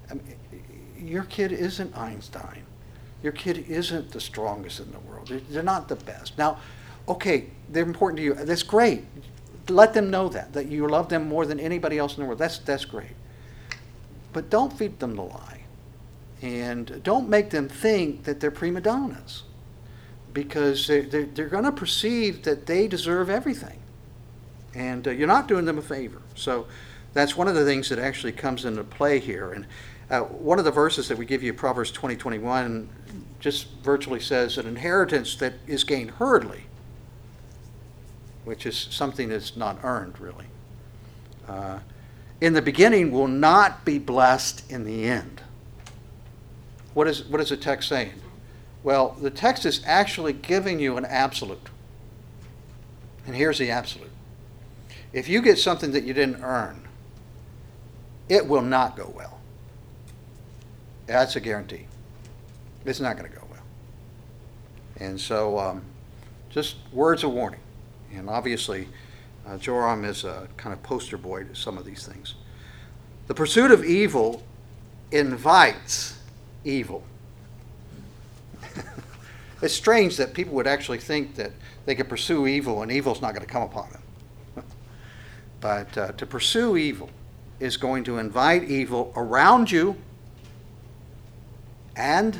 A: I mean, your kid isn't Einstein. Your kid isn't the strongest in the world. They're, they're not the best. Now, okay, they're important to you. That's great. Let them know that, that you love them more than anybody else in the world. That's, that's great. But don't feed them the lie. And don't make them think that they're prima donnas, because they're, they're, they're going to perceive that they deserve everything. And uh, you're not doing them a favor. So that's one of the things that actually comes into play here. And uh, one of the verses that we give you, Proverbs twenty, twenty-one, just virtually says an inheritance that is gained hurriedly, which is something that's not earned, really, uh, in the beginning will not be blessed in the end. What is, what is the text saying? Well, the text is actually giving you an absolute. And here's the absolute. If you get something that you didn't earn, it will not go well. That's a guarantee. It's not going to go well. And so, um, just words of warning. And obviously, uh, Joram is a kind of poster boy to some of these things. The pursuit of evil invites evil. It's strange that people would actually think that they could pursue evil and evil's not going to come upon them. But uh, to pursue evil is going to invite evil around you and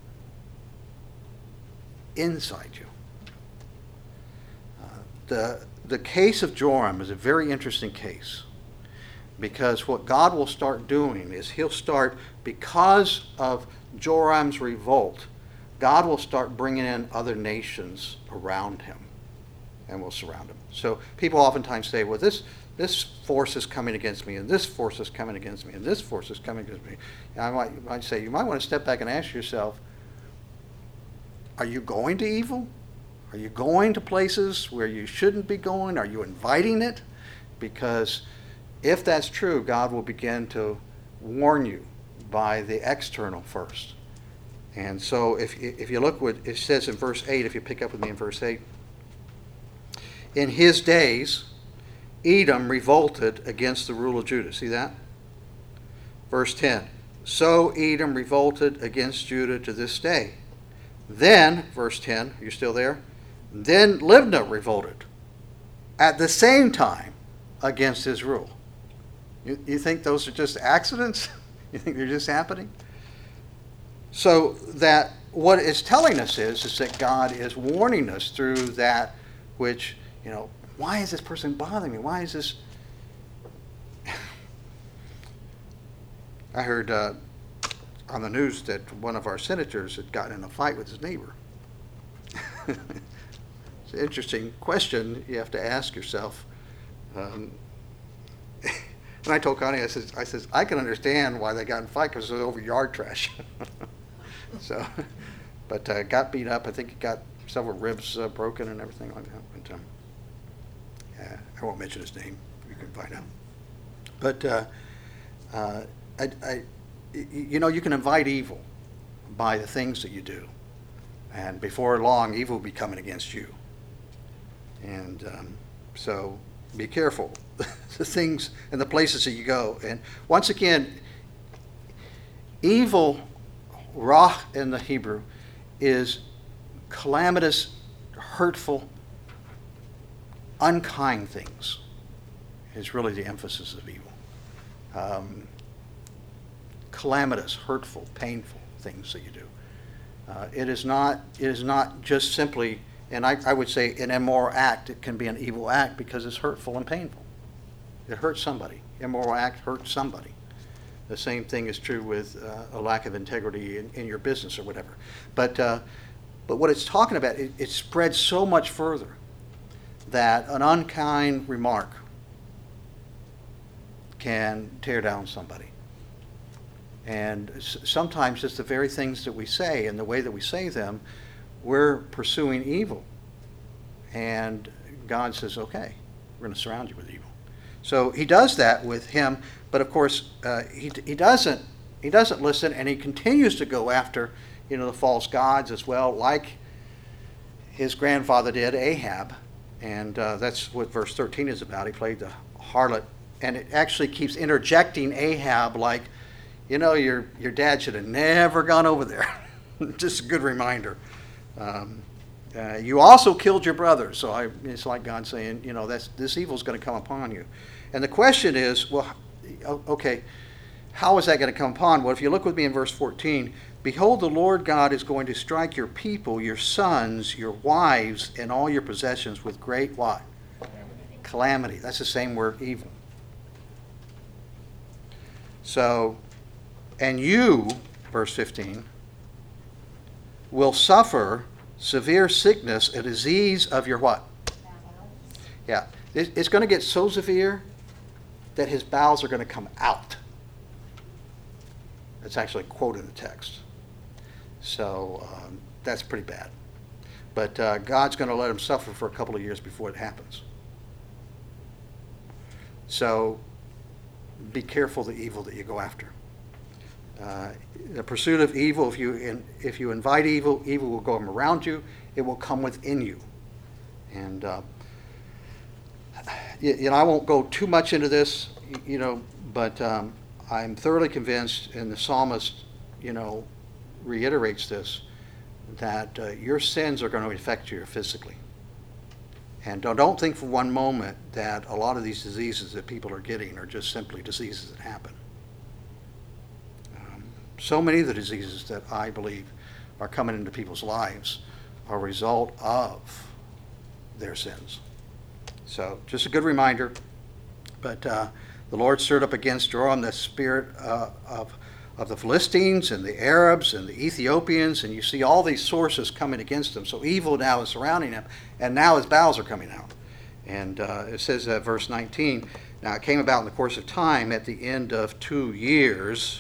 A: inside you. Uh, the, the case of Joram is a very interesting case, because what God will start doing is he'll start, because of Joram's revolt, God will start bringing in other nations around him and will surround him. So people oftentimes say, well, this this force is coming against me, and this force is coming against me, and this force is coming against me. And I might, might say, you might want to step back and ask yourself, are you going to evil? Are you going to places where you shouldn't be going? Are you inviting it? Because if that's true, God will begin to warn you by the external first. And so if, if you look what it says in verse eight, if you pick up with me in verse eight, in his days, Edom revolted against the rule of Judah. See that? Verse ten, so Edom revolted against Judah to this day. Then, verse ten, are you still there? Then Libnah revolted at the same time against his rule. You, you think those are just accidents? You think they're just happening? So that what it's telling us is, is that God is warning us through that which, you know, why is this person bothering me? Why is this? I heard uh, on the news that one of our senators had gotten in a fight with his neighbor. It's an interesting question you have to ask yourself. Um, and I told Connie, I says, I says, I can understand why they got in a fight, because it was over yard trash. So, but uh, got beat up. I think he got several ribs uh, broken and everything like that. But um, yeah, I won't mention his name. You can find out. But uh, uh, I, I, you know, you can invite evil by the things that you do, and before long, evil will be coming against you. And um, so, be careful the things and the places that you go. And once again, evil, Ra in the Hebrew, is calamitous, hurtful, unkind things, is really the emphasis of evil. Um, calamitous, hurtful, painful things that you do. Uh, it is not. It is not just simply, and I, I would say, an immoral act. It can be an evil act because it's hurtful and painful. It hurts somebody. Immoral act hurts somebody. The same thing is true with uh, a lack of integrity in, in your business or whatever. But uh, but what it's talking about, it, it spreads so much further that an unkind remark can tear down somebody. And s- sometimes just the very things that we say and the way that we say them, we're pursuing evil. And God says, okay, we're going to surround you with evil. So he does that with him, but of course uh, he he doesn't he doesn't listen, and he continues to go after, you know, the false gods as well, like his grandfather did, Ahab, and uh, that's what verse thirteen is about. He played the harlot, and it actually keeps interjecting Ahab, like, you know, your, your dad should have never gone over there. Just a good reminder. Um, uh, you also killed your brother. So I, it's like God saying, you know, that's, this evil is going to come upon you. And the question is, well, okay, how is that going to come upon? Well, if you look with me in verse fourteen, behold, the Lord God is going to strike your people, your sons, your wives, and all your possessions with great what?
C: Calamity.
A: Calamity. That's the same word, evil. So, and you, verse fifteen, will suffer severe sickness, a disease of your what? Yeah. It- It's going to get so severe that his bowels are going to come out. It's actually a quote in the text. So um, that's pretty bad. But uh, God's going to let him suffer for a couple of years before it happens. So be careful the evil that you go after. Uh, the pursuit of evil, if you in, if you invite evil, evil will go around you. It will come within you. And uh, you, you know, I won't go too much into this, you know, but um, I'm thoroughly convinced, and the psalmist, you know, reiterates this, that uh, your sins are going to affect you physically. And don't, don't think for one moment that a lot of these diseases that people are getting are just simply diseases that happen. Um, so many of the diseases that I believe are coming into people's lives are a result of their sins. So just a good reminder. But uh, the Lord stirred up against Joram the spirit uh, of of the Philistines and the Arabs and the Ethiopians, and you see all these sources coming against him. So evil now is surrounding him, and now his bowels are coming out. And uh, it says, uh, verse nineteen, now it came about in the course of time at the end of two years.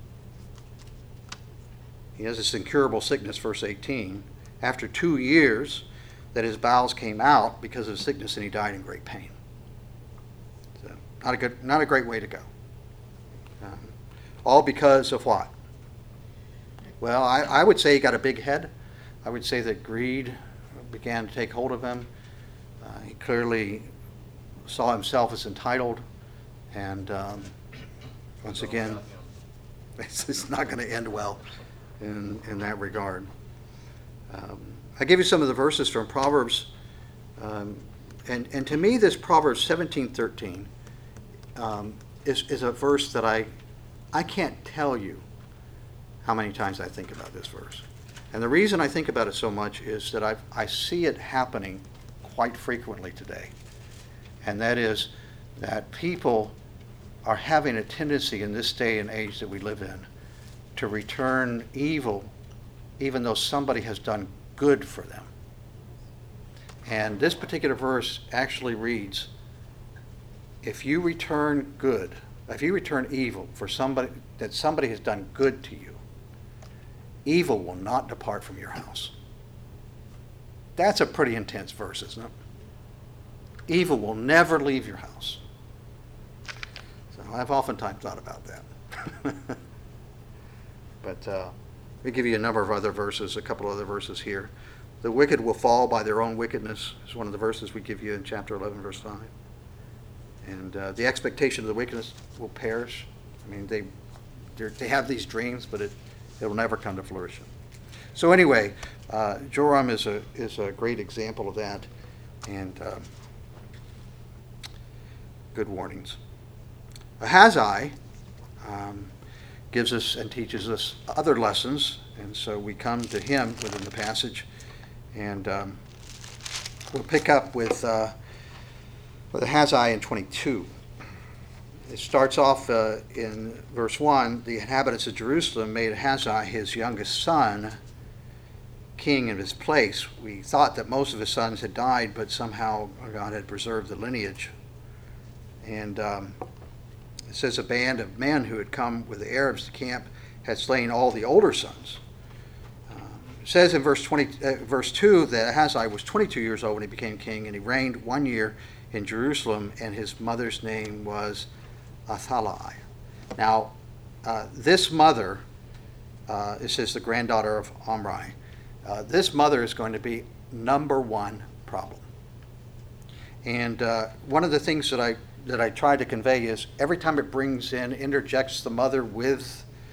A: He has this incurable sickness, verse eighteen. After two years, that his bowels came out because of sickness, and he died in great pain. So not a good, not a great way to go. Um, all because of what? Well, I, I would say he got a big head. I would say that greed began to take hold of him. Uh, he clearly saw himself as entitled, and um, once
C: Don't
A: again,
C: doubt him.
A: it's, it's not going to end well in in that regard. Um, I give you some of the verses from Proverbs, um, and and to me, this Proverbs seventeen thirteen um, is is a verse that I I can't tell you how many times I think about this verse. And the reason I think about it so much is that I I see it happening quite frequently today, and that is that people are having a tendency in this day and age that we live in to return evil, even though somebody has done good for them. And this particular verse actually reads, if you return good, if you return evil for somebody, that somebody has done good to you, evil will not depart from your house. That's a pretty intense verse, isn't it? Evil will never leave your house. So I've oftentimes thought about that. But uh, let me give you a number of other verses, a couple other verses here. The wicked will fall by their own wickedness is one of the verses we give you in chapter eleven, verse five. And uh, the expectation of the wickedness will perish. I mean, they they have these dreams, but it it will never come to fruition. So anyway, uh, Joram is a is a great example of that, and um, good warnings. Ahazi um, gives us and teaches us other lessons, and so we come to him within the passage, and um, we'll pick up with uh, with Ahazi in twenty-two. It starts off uh, in verse one. The inhabitants of Jerusalem made Ahazi, his youngest son, king in his place. We thought that most of his sons had died, but somehow God had preserved the lineage. And um, it says a band of men who had come with the Arabs to camp had slain all the older sons. Um, it says in verse twenty, uh, verse two that Ahazi was twenty-two years old when he became king, and he reigned one year in Jerusalem, and his mother's name was Athaliah. Now, uh, this mother, uh, it says the granddaughter of Omri, uh, this mother is going to be number one problem. And uh, one of the things that I that I try to convey is every time it brings in, interjects the mother with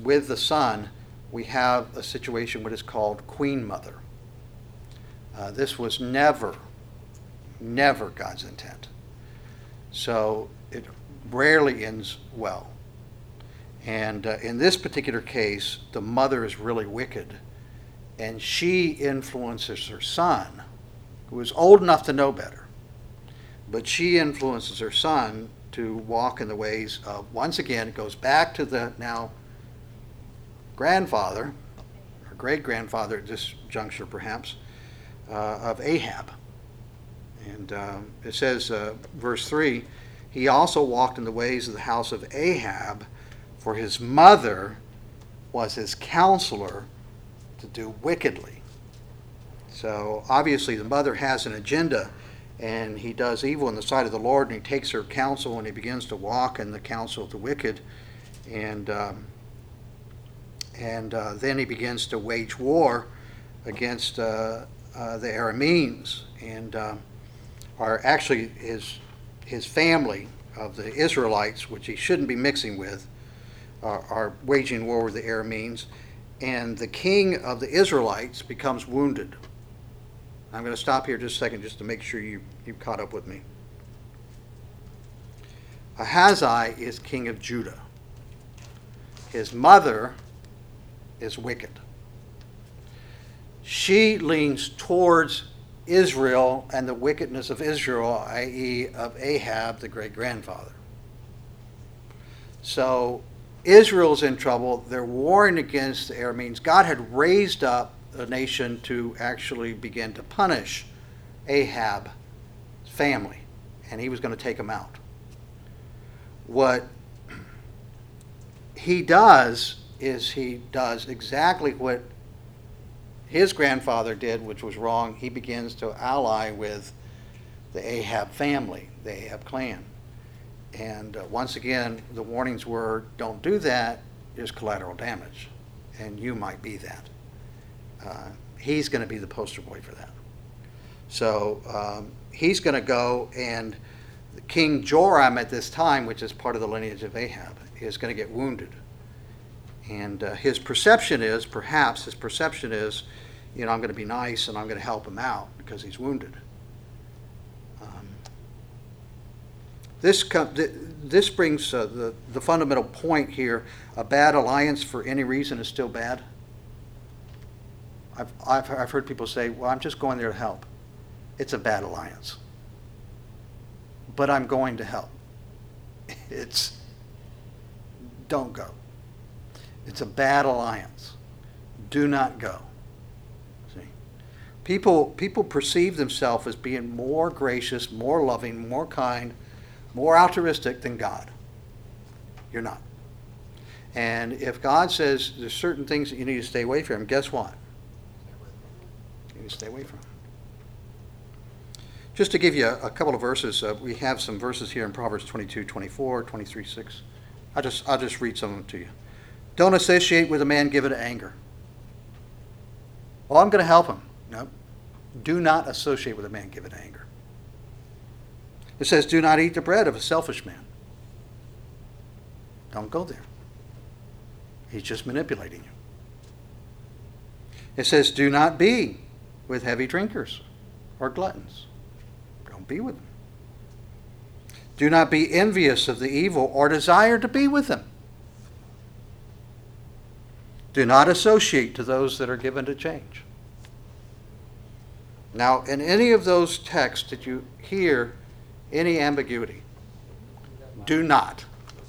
A: with the son, we have a situation what is called queen mother. Uh, this was never, never God's intent. So it rarely ends well. And uh, in this particular case, the mother is really wicked, and she influences her son, who is old enough to know better. But she influences her son to walk in the ways of, once again, it goes back to the now grandfather, or great-grandfather at this juncture perhaps, uh, of Ahab. And um, it says, uh, verse three, he also walked in the ways of the house of Ahab, for his mother was his counselor to do wickedly. So obviously the mother has an agenda, and he does evil in the sight of the Lord, and he takes her counsel, and he begins to walk in the counsel of the wicked. And um, and uh, then he begins to wage war against uh, uh, the Arameans, and uh, are actually his his family of the Israelites, which he shouldn't be mixing with, are, are waging war with the Arameans, and the king of the Israelites becomes wounded. I'm going to stop here just a second just to make sure you, you've caught up with me. Ahaziah is king of Judah. His mother is wicked. She leans towards Israel and the wickedness of Israel, that is of Ahab, the great-grandfather. So Israel's in trouble. They're warring against the Arameans. God had raised up a nation to actually begin to punish Ahab's family, and he was going to take them out. What he does is he does exactly what his grandfather did, which was wrong. He begins to ally with the Ahab family, the Ahab clan. And uh, once again, the warnings were, don't do that, there's collateral damage. And you might be that. Uh, he's going to be the poster boy for that. So um, he's going to go, and King Joram at this time, which is part of the lineage of Ahab, is going to get wounded. And uh, his perception is, perhaps his perception is, you know, I'm going to be nice and I'm going to help him out because he's wounded. Um, this com- th- this brings uh, the, the fundamental point here. A bad alliance for any reason is still bad. I've, I've, I've heard people say, well, I'm just going there to help. It's a bad alliance. But I'm going to help. It's, don't go. It's a bad alliance. Do not go. See? People, people perceive themselves as being more gracious, more loving, more kind, more altruistic than God. You're not. And if God says there's certain things that you need to stay away from, guess what? You need to stay away from it. Just to give you a, a couple of verses, uh, we have some verses here in Proverbs twenty-two, twenty-four, twenty-three, six. I'll just, I'll just read some of them to you. Don't associate with a man given to anger. Well, I'm going to help him. No. Do not associate with a man given to anger. It says, do not eat the bread of a selfish man. Don't go there. He's just manipulating you. It says, do not be with heavy drinkers or gluttons. Don't be with them. Do not be envious of the evil or desire to be with them. Do not associate to those that are given to change. Now, in any of those texts that you hear any ambiguity, do not.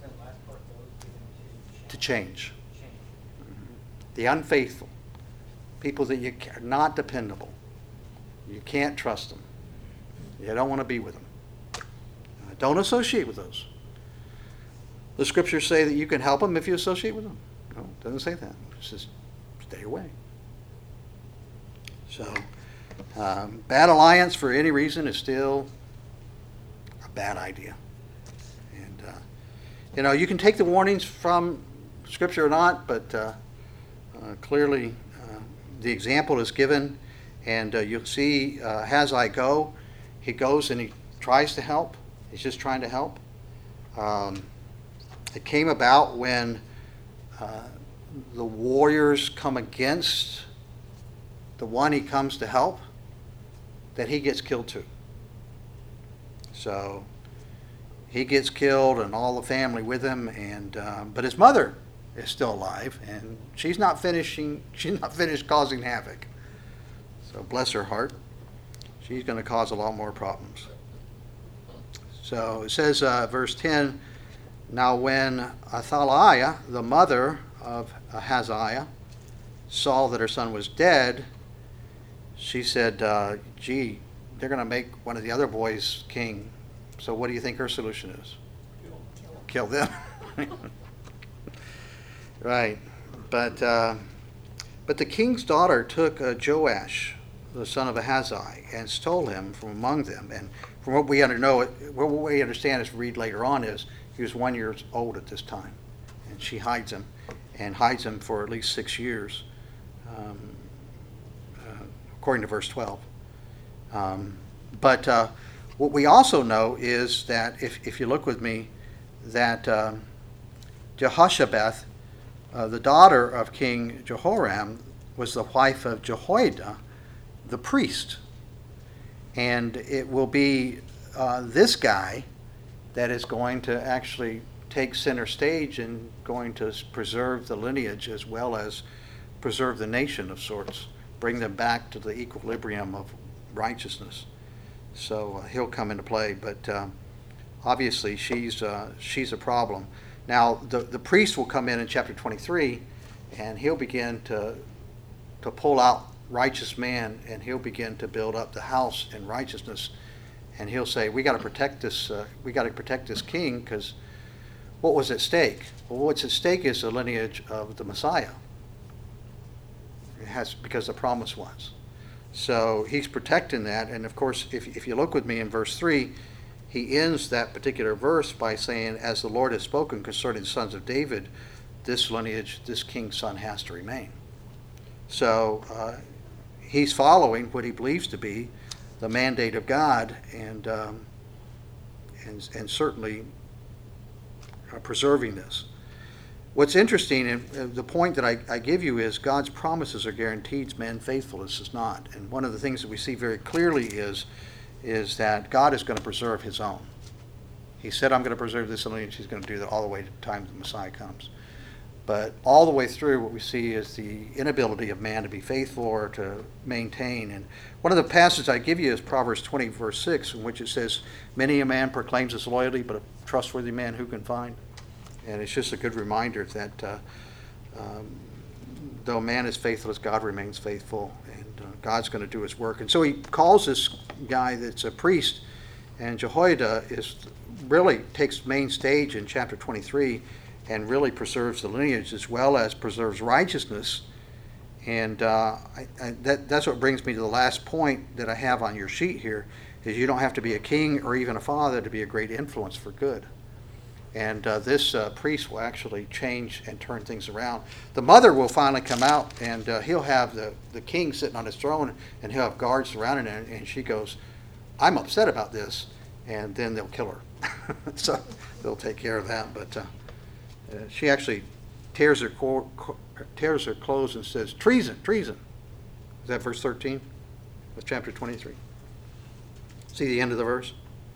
A: To change. The unfaithful. People that you are not dependable. You can't trust them. You don't want to be with them. Uh, don't associate with those. The scriptures say that you can help them if you associate with them. No, it doesn't say that. It says stay away. So, um, bad alliance for any reason is still a bad idea. And, uh, you know, you can take the warnings from Scripture or not, but uh, uh, clearly uh, the example is given, and uh, you'll see uh, as I go, he goes and he tries to help. He's just trying to help. Um, it came about when uh, the warriors come against the one he comes to help, that he gets killed too. So he gets killed and all the family with him, and uh, but his mother is still alive, and she's not finishing. She's not finished causing havoc. So bless her heart, she's going to cause a lot more problems. So it says, uh, verse ten. Now when Athaliah, the mother of Ahaziah, saw that her son was dead, she said, uh, "Gee, they're going to make one of the other boys king. So what do you think her solution is?" Kill them. Right. But uh, but the king's daughter took uh, Joash, the son of Ahaziah, and stole him from among them. And from what we under know, what we understand as we read later on is he was one year old at this time, and she hides him, and hides him for at least six years, um, uh, according to verse twelve. Um, but uh, what we also know is that if if you look with me, that um, Jehoshabeth, uh, the daughter of King Jehoram, was the wife of Jehoiada, the priest. And it will be uh, this guy that is going to actually take center stage and going to preserve the lineage as well as preserve the nation of sorts, bring them back to the equilibrium of righteousness. So uh, he'll come into play, but uh, obviously she's uh, she's a problem. Now the the priest will come in in chapter twenty-three, and he'll begin to to pull out righteous man, and he'll begin to build up the house in righteousness, and he'll say, we got to protect this uh, we got to protect this king, because what was at stake? Well, what's at stake is the lineage of the Messiah. It has, because the promise was. So he's protecting that, and of course, if if you look with me in verse three, he ends that particular verse by saying, as the Lord has spoken concerning the sons of David, this lineage, this king's son has to remain. So uh, he's following what he believes to be the mandate of God, and um, and, and certainly uh, preserving this. What's interesting, and uh, the point that I, I give you is God's promises are guaranteed, man's faithfulness is not. And one of the things that we see very clearly is, is that God is going to preserve his own. He said, I'm going to preserve this lineage. He's going to do that all the way to the time the Messiah comes. But all the way through, what we see is the inability of man to be faithful or to maintain. And one of the passages I give you is Proverbs twenty, verse six, in which it says, many a man proclaims his loyalty, but a trustworthy man who can find? And it's just a good reminder that uh, um, though man is faithless, God remains faithful, and uh, God's going to do his work. And so he calls this guy that's a priest, and Jehoiada is really takes main stage in chapter twenty-three, and really preserves the lineage as well as preserves righteousness. And uh, I, I, that, that's what brings me to the last point that I have on your sheet here, is you don't have to be a king or even a father to be a great influence for good. And uh, this uh, priest will actually change and turn things around. The mother will finally come out, and uh, he'll have the, the king sitting on his throne, and he'll have guards surrounding him, and she goes, I'm upset about this, and then they'll kill her. So they'll take care of that. But uh, uh, she actually tears her, co- co- tears her clothes and says, treason, treason. Is that verse thirteen of chapter twenty-three? See the end of the verse?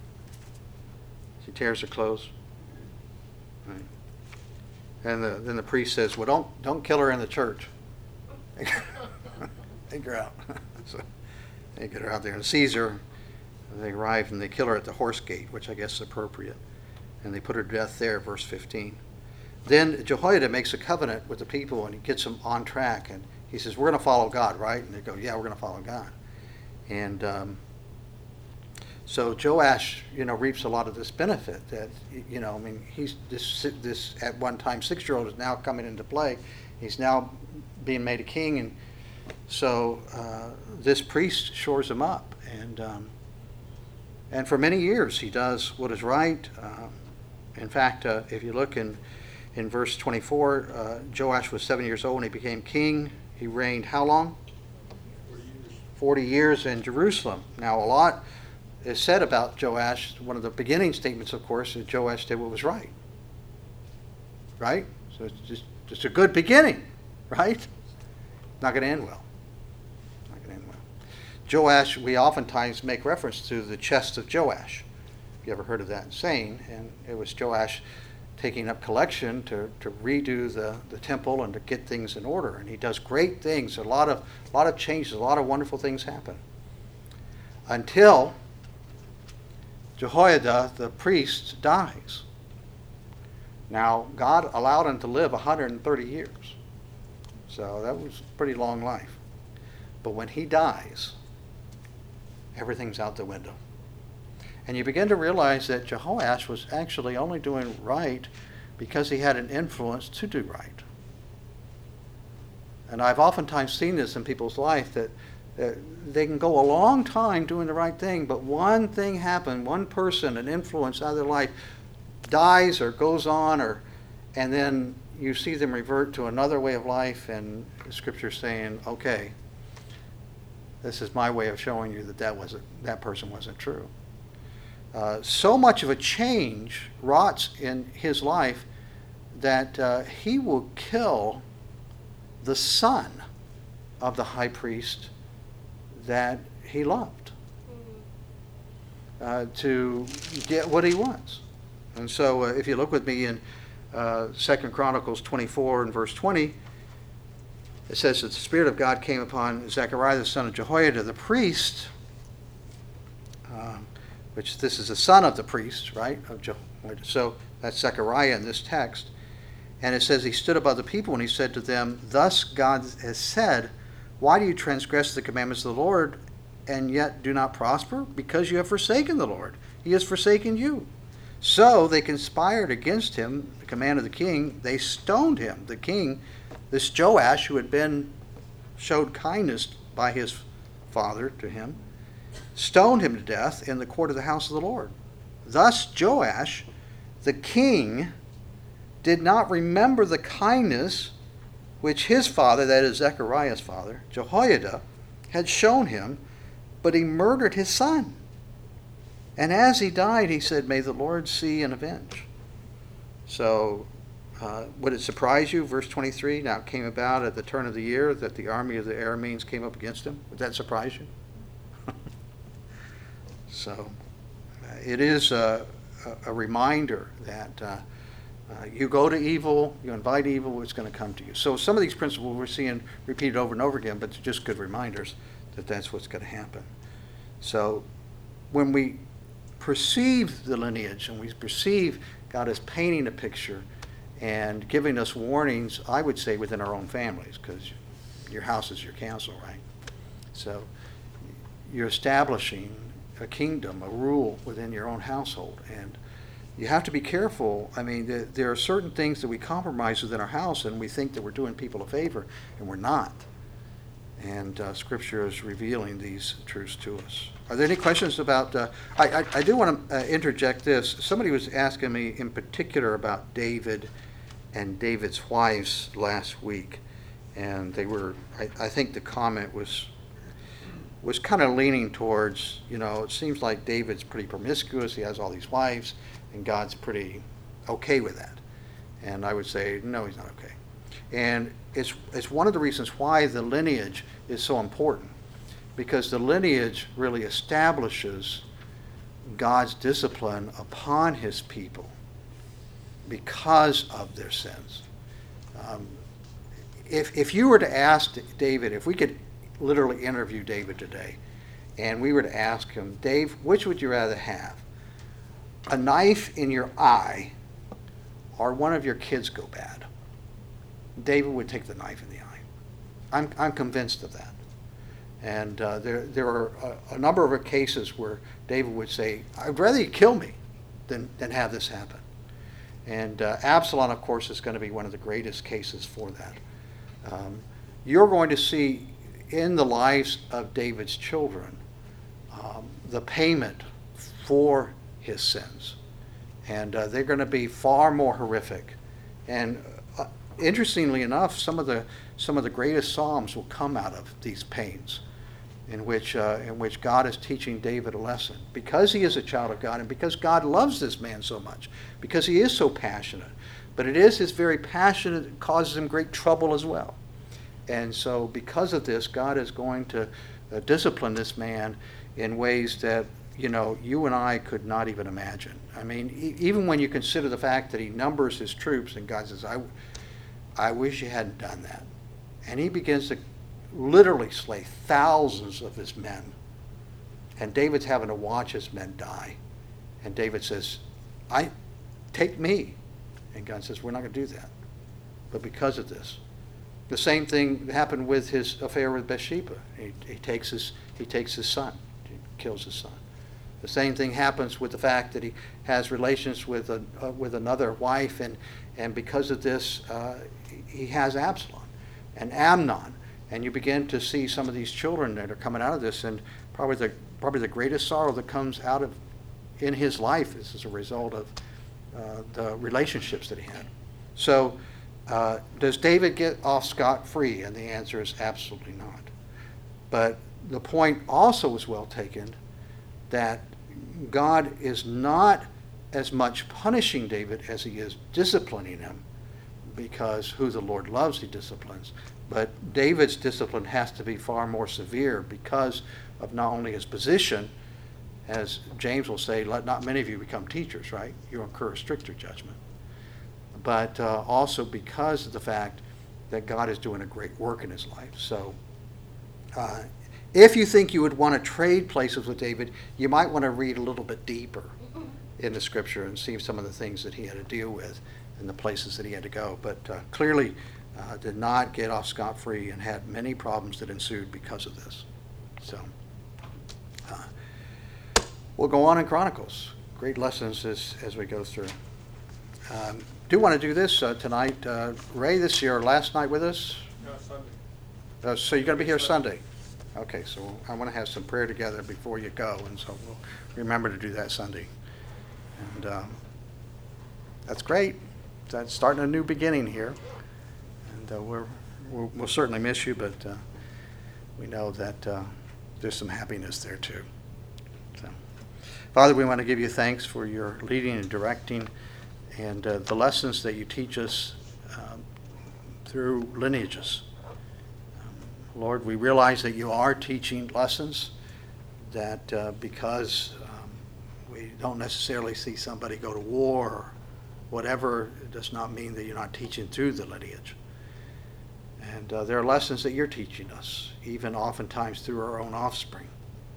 A: She tears her clothes. Right. And the, then the priest says, well, don't don't kill her in the church. Take her out. So they get her out there. And Caesar, they arrive and they kill her at the horse gate, which I guess is appropriate. And they put her to death there, verse fifteen. Then Jehoiada makes a covenant with the people, and he gets them on track. And he says, we're going to follow God, right? And they go, yeah, we're going to follow God. And um, so Joash, you know, reaps a lot of this benefit. That, you know, I mean, he's this this at one time six-year-old is now coming into play. He's now being made a king, and so uh, this priest shores him up, and um, and for many years he does what is right. Um, in fact, uh, if you look in in verse twenty-four, uh, Joash was seven years old and he became king. He reigned how long? Forty years. Forty years in Jerusalem. Now, a lot is said about Joash. One of the beginning statements, of course, is Joash did what was right. Right? So it's just It's a good beginning, right? Not going to end well. Not going to end well. Joash, we oftentimes make reference to the chest of Joash. If you ever heard of that saying, and it was Joash taking up collection to, to redo the, the temple and to get things in order. And he does great things. A lot of a lot of changes, a lot of wonderful things happen. Until Jehoiada, the priest, dies. Now, God allowed him to live one hundred thirty years. So that was a pretty long life. But when he dies, everything's out the window. And you begin to realize that Jehoash was actually only doing right because he had an influence to do right. And I've oftentimes seen this in people's life, that uh, they can go a long time doing the right thing, but one thing happened, one person, an influence out of their life dies or goes on, or and then you see them revert to another way of life, and the Scripture's saying, okay, this is my way of showing you that that, wasn't, that person wasn't true. Uh, so much of a change rots in his life that uh, he will kill the son of the high priest that he loved uh, to get what he wants. And so uh, if you look with me in uh, Second Chronicles twenty-four and verse twenty, it says that the Spirit of God came upon Zechariah, the son of Jehoiada, the priest, um, which this is the son of the priest, right? Of Jehoiada. So that's Zechariah in this text. And it says he stood above the people and he said to them, "Thus God has said, why do you transgress the commandments of the Lord and yet do not prosper? Because you have forsaken the Lord. He has forsaken you." So they conspired against him, the command of the king. They stoned him. The king, this Joash, who had been showed kindness by his father to him, stoned him to death in the court of the house of the Lord. Thus Joash, the king, did not remember the kindness which his father, that is Zechariah's father, Jehoiada, had shown him, but he murdered his son. And as he died, he said, "May the Lord see and avenge." So, uh, would it surprise you, verse twenty-three, now it came about at the turn of the year that the army of the Arameans came up against him? Would that surprise you? So, uh, it is a, a, a reminder that uh, uh, you go to evil, you invite evil, it's going to come to you. So some of these principles we're seeing repeated over and over again, but they're just good reminders that that's what's going to happen. So when we perceive the lineage and we perceive God as painting a picture and giving us warnings, I would say within our own families, because your house is your castle, right? So you're establishing a kingdom, a rule within your own household, and you have to be careful. I mean, there, there are certain things that we compromise within our house and we think that we're doing people a favor, and we're not. And uh, Scripture is revealing these truths to us. Are there any questions about, uh, I, I, I do want to uh, interject this. Somebody was asking me in particular about David and David's wives last week. And they were, I, I think the comment was, was kind of leaning towards, you know, it seems like David's pretty promiscuous. He has all these wives, and God's pretty okay with that. And I would say, no, he's not okay. And it's, it's one of the reasons why the lineage is so important, because the lineage really establishes God's discipline upon his people because of their sins. Um, if, if you were to ask David, if we could literally interview David today, and we were to ask him, "Dave, which would you rather have? A knife in your eye or one of your kids go bad?" David would take the knife in the eye. I'm, I'm convinced of that. And uh, there, there are a, a number of cases where David would say, "I'd rather you kill me than, than have this happen." And uh, Absalom, of course, is going to be one of the greatest cases for that. Um, you're going to see in the lives of David's children um, the payment for his sins. And uh, they're going to be far more horrific. And uh, interestingly enough, some of the some of the greatest psalms will come out of these pains, in which uh, in which God is teaching David a lesson, because he is a child of God, and because God loves this man so much, because he is so passionate. But it is his very passion that causes him great trouble as well. And so because of this, God is going to uh, discipline this man in ways that, you know, you and I could not even imagine. I mean, e- even when you consider the fact that he numbers his troops, and God says, I, I wish you hadn't done that. And he begins to literally slay thousands of his men. And David's having to watch his men die. And David says, I take me. And God says, we're not going to do that. But because of this. The same thing happened with his affair with Bathsheba. He, he takes his he takes his son. He kills his son. The same thing happens with the fact that he has relations with a, uh, with another wife, and, and because of this, uh, he has Absalom and Amnon. And you begin to see some of these children that are coming out of this, and probably the probably the greatest sorrow that comes out of in his life is as a result of uh, the relationships that he had. So, uh, does David get off scot-free? And the answer is absolutely not. But the point also is well taken that God is not as much punishing David as he is disciplining him, because who the Lord loves, he disciplines. But David's discipline has to be far more severe because of not only his position, as James will say, let not many of you become teachers, right? You incur a stricter judgment. But uh, also because of the fact that God is doing a great work in his life. So uh, if you think you would want to trade places with David, you might want to read a little bit deeper in the scripture and see some of the things that he had to deal with and the places that he had to go. But uh, clearly uh, did not get off scot-free and had many problems that ensued because of this. So uh, we'll go on in Chronicles. Great lessons as, as we go through. Um, do want to do this uh, tonight. Uh, Ray, this is your last night with us?
B: No, Sunday.
A: Uh, so you're going to be here Sunday? Okay, so I want to have some prayer together before you go, and so we'll remember to do that Sunday. And um, that's great. That's starting a new beginning here. And uh, we're, we'll, we'll certainly miss you, but uh, we know that uh, there's some happiness there too. So, Father, we want to give you thanks for your leading and directing and uh, the lessons that you teach us um, through lineages. Um, Lord, we realize that you are teaching lessons, that uh, because um, we don't necessarily see somebody go to war or whatever, it does not mean that you're not teaching through the lineage. And uh, there are lessons that you're teaching us, even oftentimes through our own offspring.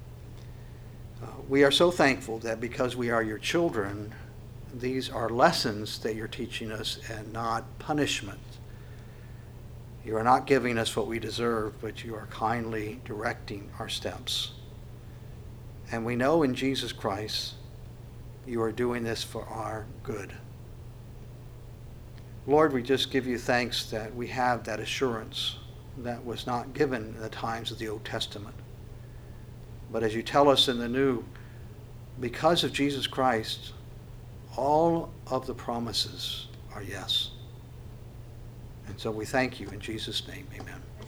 A: Uh, we are so thankful that because we are your children, these are lessons that you're teaching us and not punishment. You are not giving us what we deserve, but you are kindly directing our steps. And we know in Jesus Christ, you are doing this for our good. Lord, we just give you thanks that we have that assurance that was not given in the times of the Old Testament. But as you tell us in the New, because of Jesus Christ, all of the promises are yes. And so we thank you in Jesus' name. Amen.